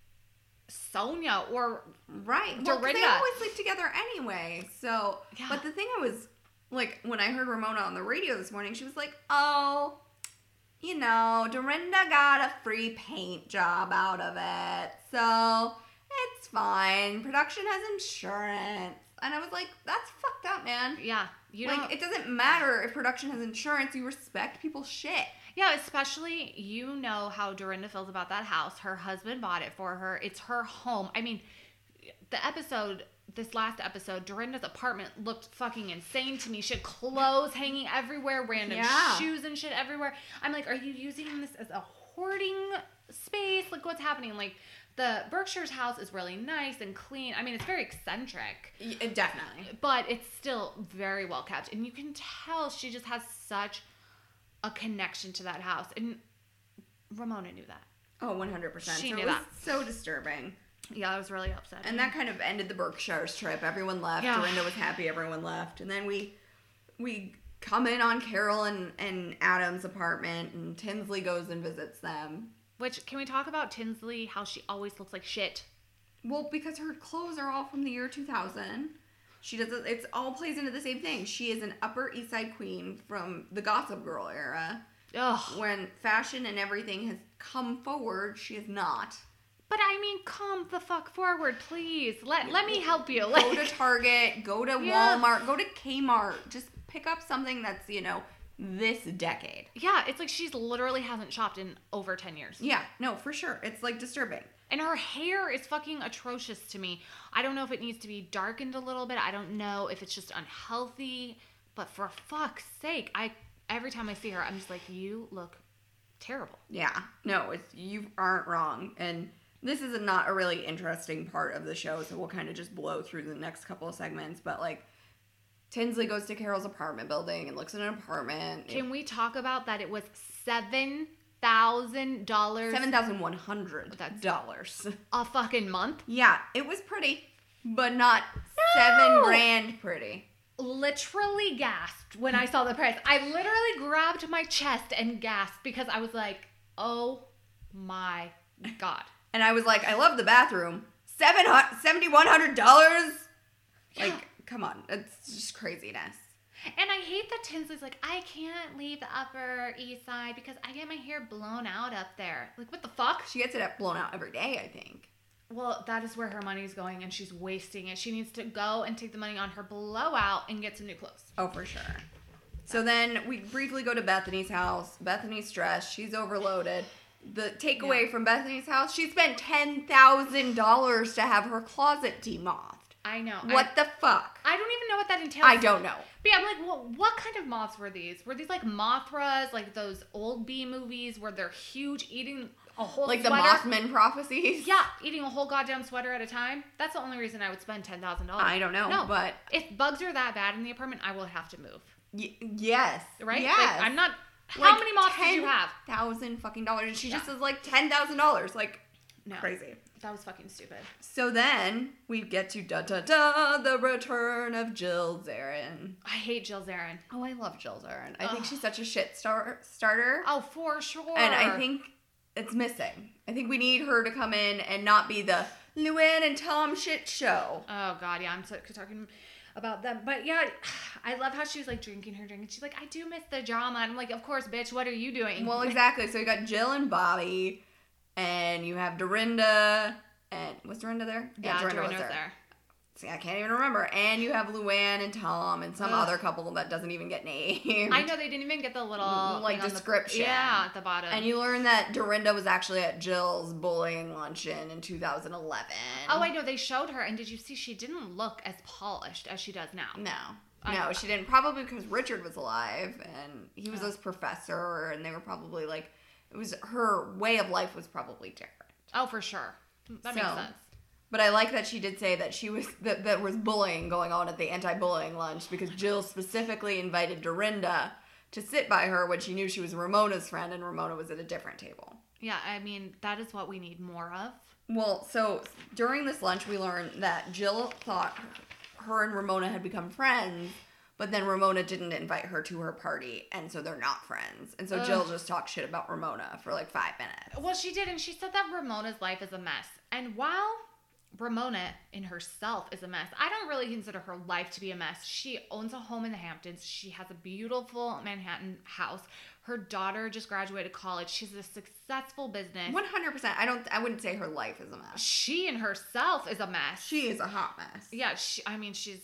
Speaker 1: Sonia or
Speaker 2: Right. Well, 'cause
Speaker 1: Dorinda.
Speaker 2: they always sleep together anyway. So,
Speaker 1: Yeah.
Speaker 2: but the thing I was, like, when I heard Ramona on the radio this morning, she was like, oh, you know, Dorinda got a free paint job out of it. So, it's fine. Production has insurance. And I was like, that's fucked up, man.
Speaker 1: Yeah, you
Speaker 2: like,
Speaker 1: don't...
Speaker 2: it doesn't matter if production has insurance. You respect people's shit.
Speaker 1: Yeah, especially, you know how Dorinda feels about that house. Her husband bought it for her. It's her home. I mean, the episode, this last episode, Dorinda's apartment looked fucking insane to me. She had clothes hanging everywhere, random
Speaker 2: Yeah.
Speaker 1: shoes and shit everywhere. I'm like, are you using this as a hoarding space? Like, what's happening? Like, the Berkshire's house is really nice and clean. I mean, it's very eccentric.
Speaker 2: Yeah, definitely.
Speaker 1: But it's still very well kept. And you can tell she just has such a connection to that house. And Ramona knew that.
Speaker 2: Oh, one hundred percent.
Speaker 1: She
Speaker 2: so
Speaker 1: knew
Speaker 2: it was
Speaker 1: that.
Speaker 2: so disturbing.
Speaker 1: Yeah, I was really upset.
Speaker 2: And that kind of ended the Berkshires trip. Everyone left.
Speaker 1: Yeah.
Speaker 2: Dorinda was happy. Everyone left. And then we we come in on Carol and, and Adam's apartment, and Tinsley goes and visits them.
Speaker 1: Which, can we talk about Tinsley, how she always looks like shit?
Speaker 2: Well, because her clothes are all from the year two thousand. She does it, it's all plays into the same thing. She is an Upper East Side queen from the Gossip Girl era.
Speaker 1: Ugh.
Speaker 2: When fashion and everything has come forward, she is not.
Speaker 1: But I mean, come the fuck forward, please. Let let me help you.
Speaker 2: Go
Speaker 1: Like,
Speaker 2: to Target, go to
Speaker 1: Yeah.
Speaker 2: Walmart, go to Kmart. Just pick up something that's, you know, this decade.
Speaker 1: yeah, it's like she's literally hasn't shopped in over ten years.
Speaker 2: Yeah, no, for sure. It's like disturbing.
Speaker 1: And her hair is fucking atrocious to me. I don't know if it needs to be darkened a little bit. I don't know if it's just unhealthy. But for fuck's sake, I every time I see her, I'm just like, you look terrible.
Speaker 2: Yeah, no, it's you aren't wrong. And this is a, not a really interesting part of the show, so we'll kind of just blow through the next couple of segments. But like, Tinsley goes to Carol's apartment building and looks at an apartment.
Speaker 1: Can we talk about that? It was seven thousand dollars
Speaker 2: Seven thousand one hundred dollars.
Speaker 1: a fucking month.
Speaker 2: Yeah, it was pretty, but not
Speaker 1: No!
Speaker 2: seven grand pretty.
Speaker 1: Literally gasped when I saw the price. I literally grabbed my chest and gasped because I was like, oh my God.
Speaker 2: And I was like, I love the bathroom. Seven seventy one hundred dollars.
Speaker 1: Yeah.
Speaker 2: Like, come on. It's just craziness.
Speaker 1: And I hate that Tinsley's like, I can't leave the Upper East Side because I get my hair blown out up there. Like, what the fuck?
Speaker 2: She gets it blown out every day, I think.
Speaker 1: Well, that is where her money's going, and she's wasting it. She needs to go and take the money on her blowout and get some new clothes.
Speaker 2: Oh, for sure. So then we briefly go to Bethany's house. Bethany's stressed. She's overloaded. The takeaway yeah. from Bethany's house, she spent ten thousand dollars to have her closet demothed.
Speaker 1: I know.
Speaker 2: What
Speaker 1: I,
Speaker 2: the fuck?
Speaker 1: I don't even know what that entails.
Speaker 2: I don't know.
Speaker 1: But yeah, I'm like, well, what kind of moths were these? Were these like Mothras, like those old B movies where they're huge, eating a whole
Speaker 2: like
Speaker 1: sweater?
Speaker 2: Like the Mothman prophecies?
Speaker 1: Yeah, eating a whole goddamn sweater at a time. That's the only reason I would spend ten thousand dollars.
Speaker 2: I don't know,
Speaker 1: no,
Speaker 2: but...
Speaker 1: if bugs are that bad in the apartment, I will have to move.
Speaker 2: Y- yes.
Speaker 1: Right?
Speaker 2: Yes.
Speaker 1: Like, I'm not... How
Speaker 2: like
Speaker 1: many moths did you have?
Speaker 2: ten thousand fucking dollars. And she
Speaker 1: yeah.
Speaker 2: just says like ten thousand dollars. Like,
Speaker 1: no.
Speaker 2: Crazy.
Speaker 1: That was fucking stupid.
Speaker 2: So then we get to da da da the return of Jill Zarin.
Speaker 1: I hate Jill Zarin.
Speaker 2: Oh, I love Jill Zarin. I Ugh. think she's such a shit star- starter.
Speaker 1: Oh, for sure.
Speaker 2: And I think it's missing. I think we need her to come in and not be the Luann and Tom shit show.
Speaker 1: Oh God, yeah, I'm so, talking about them. But yeah, I love how she was like drinking her drink, and she's like, I do miss the drama. And I'm like, of course, bitch. What are you doing?
Speaker 2: Well, exactly. So you got Jill and Bobby. And you have Dorinda, and was Dorinda there?
Speaker 1: Yeah, yeah Dorinda, Dorinda was there. there.
Speaker 2: See, I can't even remember. And you have Luann and Tom and some Ugh. other couple that doesn't even get named.
Speaker 1: I know, they didn't even get the little...
Speaker 2: Like, description.
Speaker 1: The, yeah, at the bottom.
Speaker 2: And you learn that Dorinda was actually at Jill's bullying luncheon in two thousand eleven.
Speaker 1: Oh, I know, they showed her, and did you see she didn't look as polished as she does now?
Speaker 2: No. I no, she didn't. Probably because Richard was alive, and he was oh. this professor, and they were probably, like... It was her way of life was probably different.
Speaker 1: Oh, for sure. That so, makes sense.
Speaker 2: But I like that she did say that she was that there was bullying going on at the anti-bullying lunch because Jill specifically invited Dorinda to sit by her when she knew she was Ramona's friend and Ramona was at a different table.
Speaker 1: Yeah, I mean, that is what we need more of.
Speaker 2: Well, so during this lunch we learned that Jill thought her and Ramona had become friends. But then Ramona didn't invite her to her party, and so they're not friends. And so Ugh. Jill just talked shit about Ramona for like five minutes.
Speaker 1: Well, she did, and she said that Ramona's life is a mess. And while Ramona in herself is a mess, I don't really consider her life to be a mess. She owns a home in the Hamptons. She has a beautiful Manhattan house. Her daughter just graduated college. She's a successful business.
Speaker 2: one hundred percent. I don't. I wouldn't say her life is a mess.
Speaker 1: She in herself is a mess.
Speaker 2: She is a hot mess.
Speaker 1: Yeah, she, I mean, she's...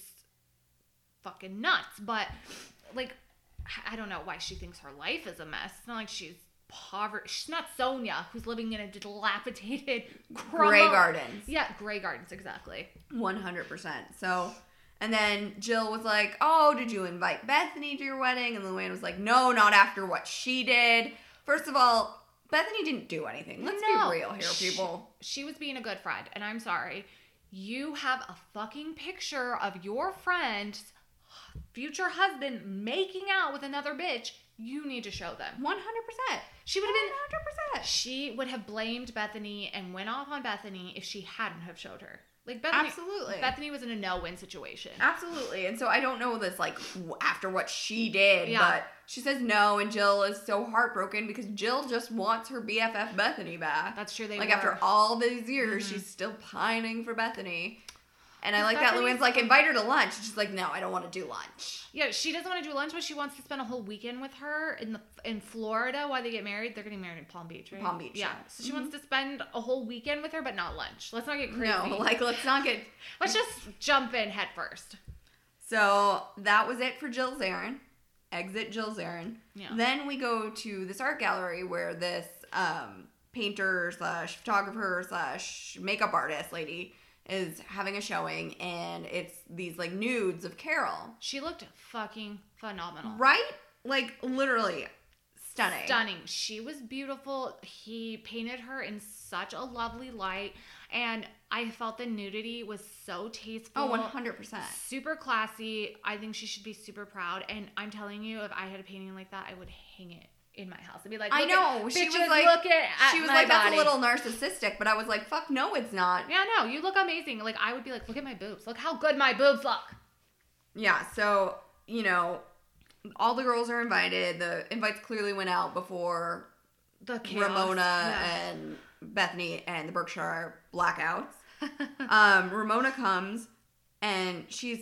Speaker 1: fucking nuts, but like I don't know why she thinks her life is a mess. It's not like she's poverty. She's not Sonia, who's living in a dilapidated crumble.
Speaker 2: Grey Gardens.
Speaker 1: Yeah, Grey Gardens, exactly.
Speaker 2: one hundred percent. So, and then Jill was like, "Oh, did you invite Bethany to your wedding?" And Luann was like, "No, not after what she did." First of all, Bethany didn't do anything. Let's no, be real here, people.
Speaker 1: She, she was being a good friend, and I'm sorry. You have a fucking picture of your friend's future husband making out with another bitch. You need to show them.
Speaker 2: one hundred percent.
Speaker 1: She would have been...
Speaker 2: one hundred percent.
Speaker 1: She would have blamed Bethany and went off on Bethany if she hadn't have showed her. Like, Bethany...
Speaker 2: Absolutely.
Speaker 1: Bethany was in a no-win situation.
Speaker 2: Absolutely. And so I don't know this, like, after what she did, yeah. but she says no, and Jill is so heartbroken because Jill just wants her B F F Bethany back.
Speaker 1: That's true, they
Speaker 2: Like,
Speaker 1: were.
Speaker 2: after all these years, mm-hmm. she's still pining for Bethany. And I like
Speaker 1: Bethany's
Speaker 2: that Luann's like, invite her to lunch. She's like, no, I don't want to do lunch.
Speaker 1: Yeah, she doesn't want to do lunch, but she wants to spend a whole weekend with her in the in Florida while they get married. They're getting married in Palm Beach, right?
Speaker 2: Palm Beach,
Speaker 1: yeah.
Speaker 2: yeah.
Speaker 1: So she mm-hmm. wants to spend a whole weekend with her, but not lunch. Let's not get crazy.
Speaker 2: No, like, let's not get...
Speaker 1: Let's just jump in head first.
Speaker 2: So that was it for Jill Zarin. Exit Jill Zarin.
Speaker 1: Yeah.
Speaker 2: Then we go to this art gallery where this um, painter slash photographer slash makeup artist lady is having a showing, and it's these like nudes of Carol.
Speaker 1: She looked fucking phenomenal.
Speaker 2: Right? Like, literally stunning.
Speaker 1: Stunning. She was beautiful. He painted her in such a lovely light, and I felt the nudity was so tasteful.
Speaker 2: Oh, one hundred percent.
Speaker 1: Super classy. I think she should be super proud, and I'm telling you, if I had a painting like that, I would hang it in my house. I'd be like,
Speaker 2: I know.
Speaker 1: At,
Speaker 2: she
Speaker 1: bitches,
Speaker 2: was like,
Speaker 1: look at
Speaker 2: she was
Speaker 1: my
Speaker 2: like,
Speaker 1: body.
Speaker 2: That's a little narcissistic, but I was like, fuck no, it's not.
Speaker 1: Yeah, no, you look amazing. Like, I would be like, look at my boobs. Look how good my boobs look.
Speaker 2: Yeah, so, you know, all the girls are invited. The invites clearly went out before
Speaker 1: the chaos.
Speaker 2: Ramona
Speaker 1: yeah.
Speaker 2: and Bethany and the Berkshire blackouts. um, Ramona comes, and she's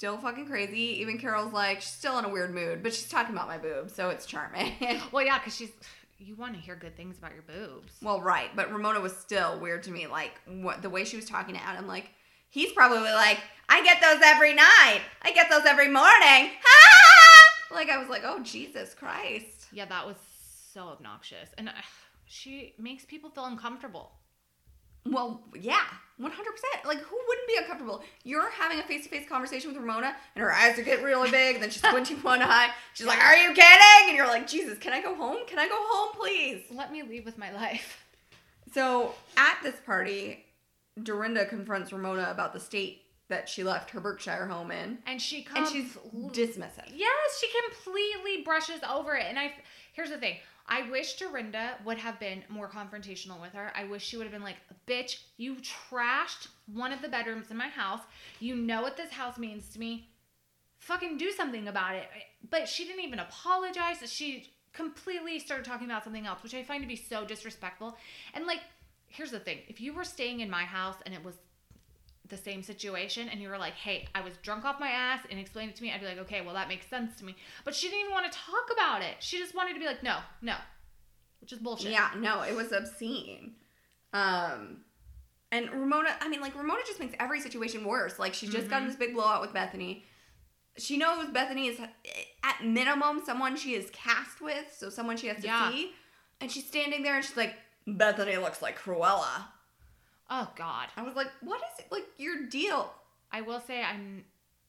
Speaker 2: still fucking crazy. Even Carol's like, she's still in a weird mood, but she's talking about my boobs, so it's charming.
Speaker 1: Well, yeah, because she's, you want to hear good things about your boobs.
Speaker 2: Well, right, but Ramona was still weird to me. Like, what the way she was talking to Adam, like, he's probably like, I get those every night. I get those every morning. Like, I was like, oh, Jesus Christ.
Speaker 1: Yeah, that was so obnoxious. And uh, she makes people feel uncomfortable.
Speaker 2: Well, yeah, one hundred percent. Like, who wouldn't be uncomfortable? You're having a face-to-face conversation with Ramona, and her eyes are getting really big, and then she's squinting one eye. She's like, are you kidding? And you're like, Jesus, can I go home? Can I go home, please?
Speaker 1: Let me leave with my life.
Speaker 2: So, at this party, Dorinda confronts Ramona about the state that she left her Berkshire home in.
Speaker 1: And she comes...
Speaker 2: And she's dismissive.
Speaker 1: Yes, she completely brushes over it. And I... Here's the thing. I wish Dorinda would have been more confrontational with her. I wish she would have been like, bitch, you trashed one of the bedrooms in my house. You know what this house means to me. Fucking do something about it. But she didn't even apologize. She completely started talking about something else, which I find to be so disrespectful. And like, here's the thing. If you were staying in my house and it was the same situation and you were like, hey, I was drunk off my ass and explained it to me, I'd be like, okay, well, that makes sense to me. But she didn't even want to talk about it. She just wanted to be like, no, no, which is bullshit.
Speaker 2: Yeah, no, it was obscene. Um, and Ramona, I mean, like, Ramona just makes every situation worse. Like, she's just mm-hmm. gotten this big blowout with Bethany. She knows Bethany is, at minimum, someone she is cast with, so someone she has to yeah. see. And she's standing there and she's like, Bethany looks like Cruella.
Speaker 1: Oh, God.
Speaker 2: I was like, what is it? Like, your deal?
Speaker 1: I will say I'm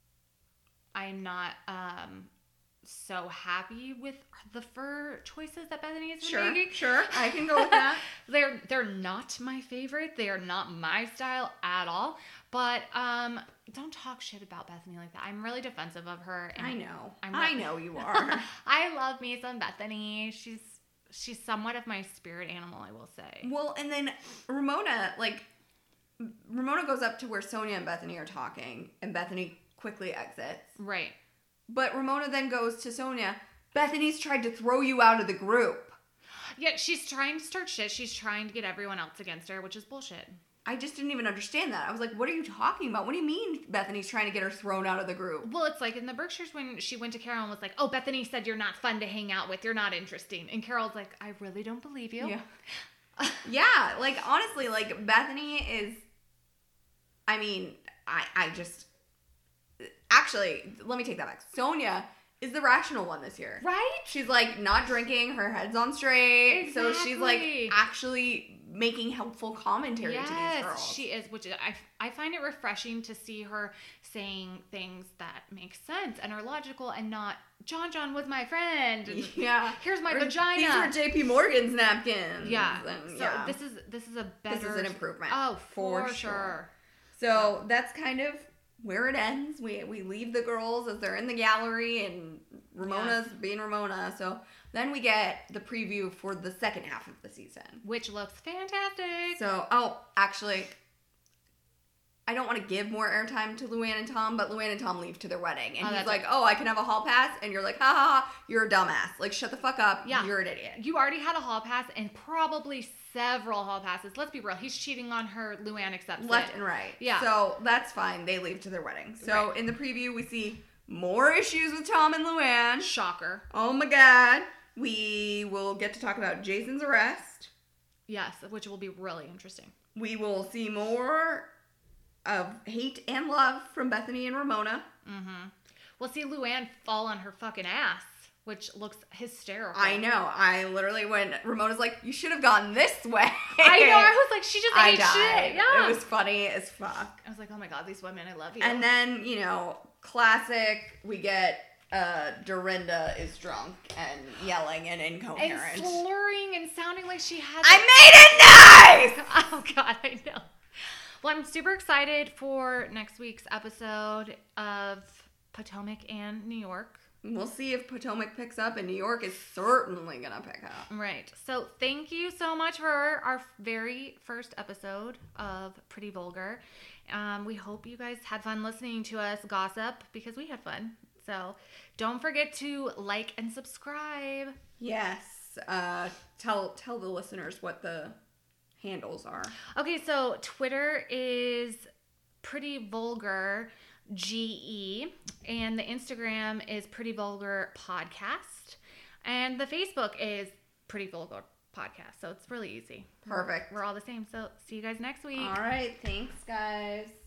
Speaker 1: I'm not um, so happy with the fur choices that Bethany is
Speaker 2: sure,
Speaker 1: making.
Speaker 2: Sure, I can go with that.
Speaker 1: they're they're not my favorite. They are not my style at all. But um, don't talk shit about Bethany like that. I'm really defensive of her. And
Speaker 2: I know.
Speaker 1: I'm
Speaker 2: I know you are.
Speaker 1: I love me some Bethany. She's she's somewhat of my spirit animal, I will say.
Speaker 2: Well, and then Ramona, like, Ramona goes up to where Sonia and Bethany are talking, and Bethany quickly exits.
Speaker 1: Right.
Speaker 2: But Ramona then goes to Sonia, Bethany's tried to throw you out of the group.
Speaker 1: Yeah, she's trying to start shit. She's trying to get everyone else against her, which is bullshit.
Speaker 2: I just didn't even understand that. I was like, what are you talking about? What do you mean Bethany's trying to get her thrown out of the group?
Speaker 1: Well, it's like in the Berkshires when she went to Carol and was like, oh, Bethany said you're not fun to hang out with. You're not interesting. And Carol's like, I really don't believe you.
Speaker 2: Yeah. Yeah, like, honestly, like, Bethany is, I mean, I, I just, actually, let me take that back. Sonia is the rational one this year.
Speaker 1: Right?
Speaker 2: She's, like, not drinking. Her head's on straight.
Speaker 1: Exactly.
Speaker 2: So she's, like, actually making helpful commentary
Speaker 1: yes,
Speaker 2: to these girls.
Speaker 1: She is, which I, I find it refreshing to see her saying things that make sense and are logical and not, John John was my friend. And
Speaker 2: yeah.
Speaker 1: Here's my
Speaker 2: or,
Speaker 1: vagina.
Speaker 2: These were J P Morgan's napkins.
Speaker 1: Yeah.
Speaker 2: And,
Speaker 1: so
Speaker 2: yeah.
Speaker 1: this is this is a better.
Speaker 2: This is an improvement.
Speaker 1: Oh, for,
Speaker 2: for
Speaker 1: sure.
Speaker 2: sure. So yeah. That's kind of where it ends. We we leave the girls as they're in the gallery and Ramona's yes. being Ramona. So then we get the preview for the second half of the season.
Speaker 1: Which looks fantastic.
Speaker 2: So, oh, actually, I don't want to give more airtime to Luann and Tom, but Luann and Tom leave to their wedding. And oh, he's like, right. oh, I can have a hall pass? And you're like, ha ha ha, you're a dumbass. Like, shut the fuck up. Yeah. You're an idiot.
Speaker 1: You already had a hall pass and probably several hall passes. Let's be real. He's cheating on her. Luann accepts
Speaker 2: Left
Speaker 1: it.
Speaker 2: and right.
Speaker 1: Yeah.
Speaker 2: So that's fine. They leave to their wedding. So
Speaker 1: right.
Speaker 2: in the preview, we see more issues with Tom and Luann.
Speaker 1: Shocker.
Speaker 2: Oh my God. We will get to talk about Jason's arrest.
Speaker 1: Yes, which will be really interesting.
Speaker 2: We will see more of hate and love from Bethany and Ramona.
Speaker 1: Mm-hmm. We'll see Luann fall on her fucking ass, which looks hysterical.
Speaker 2: I know. I literally, when Ramona's like, you should have gone this way.
Speaker 1: I know. I was like, she just
Speaker 2: I
Speaker 1: ate
Speaker 2: died.
Speaker 1: shit. Yeah.
Speaker 2: It was funny as fuck.
Speaker 1: I was like, oh my God, these women, I love you.
Speaker 2: And then, you know, classic, we get uh, Dorinda is drunk and yelling and incoherent.
Speaker 1: And slurring and sounding like she has...
Speaker 2: I made a knife!
Speaker 1: Oh God, I know. Well, I'm super excited for next week's episode of Potomac and New York.
Speaker 2: We'll see if Potomac picks up, and New York is certainly going to pick up.
Speaker 1: Right. So thank you so much for our very first episode of Pretty Vulgar. Um, we hope you guys had fun listening to us gossip, because we had fun. So don't forget to like and subscribe.
Speaker 2: Yes. Uh, tell tell the listeners what the handles are.
Speaker 1: Okay, so Twitter is Pretty Vulgar. G E. And the Instagram is Pretty Vulgar Podcast. And the Facebook is Pretty Vulgar Podcast. So it's really easy.
Speaker 2: Perfect.
Speaker 1: We're, we're all the same. So see you guys next week.
Speaker 2: All right. Thanks, guys.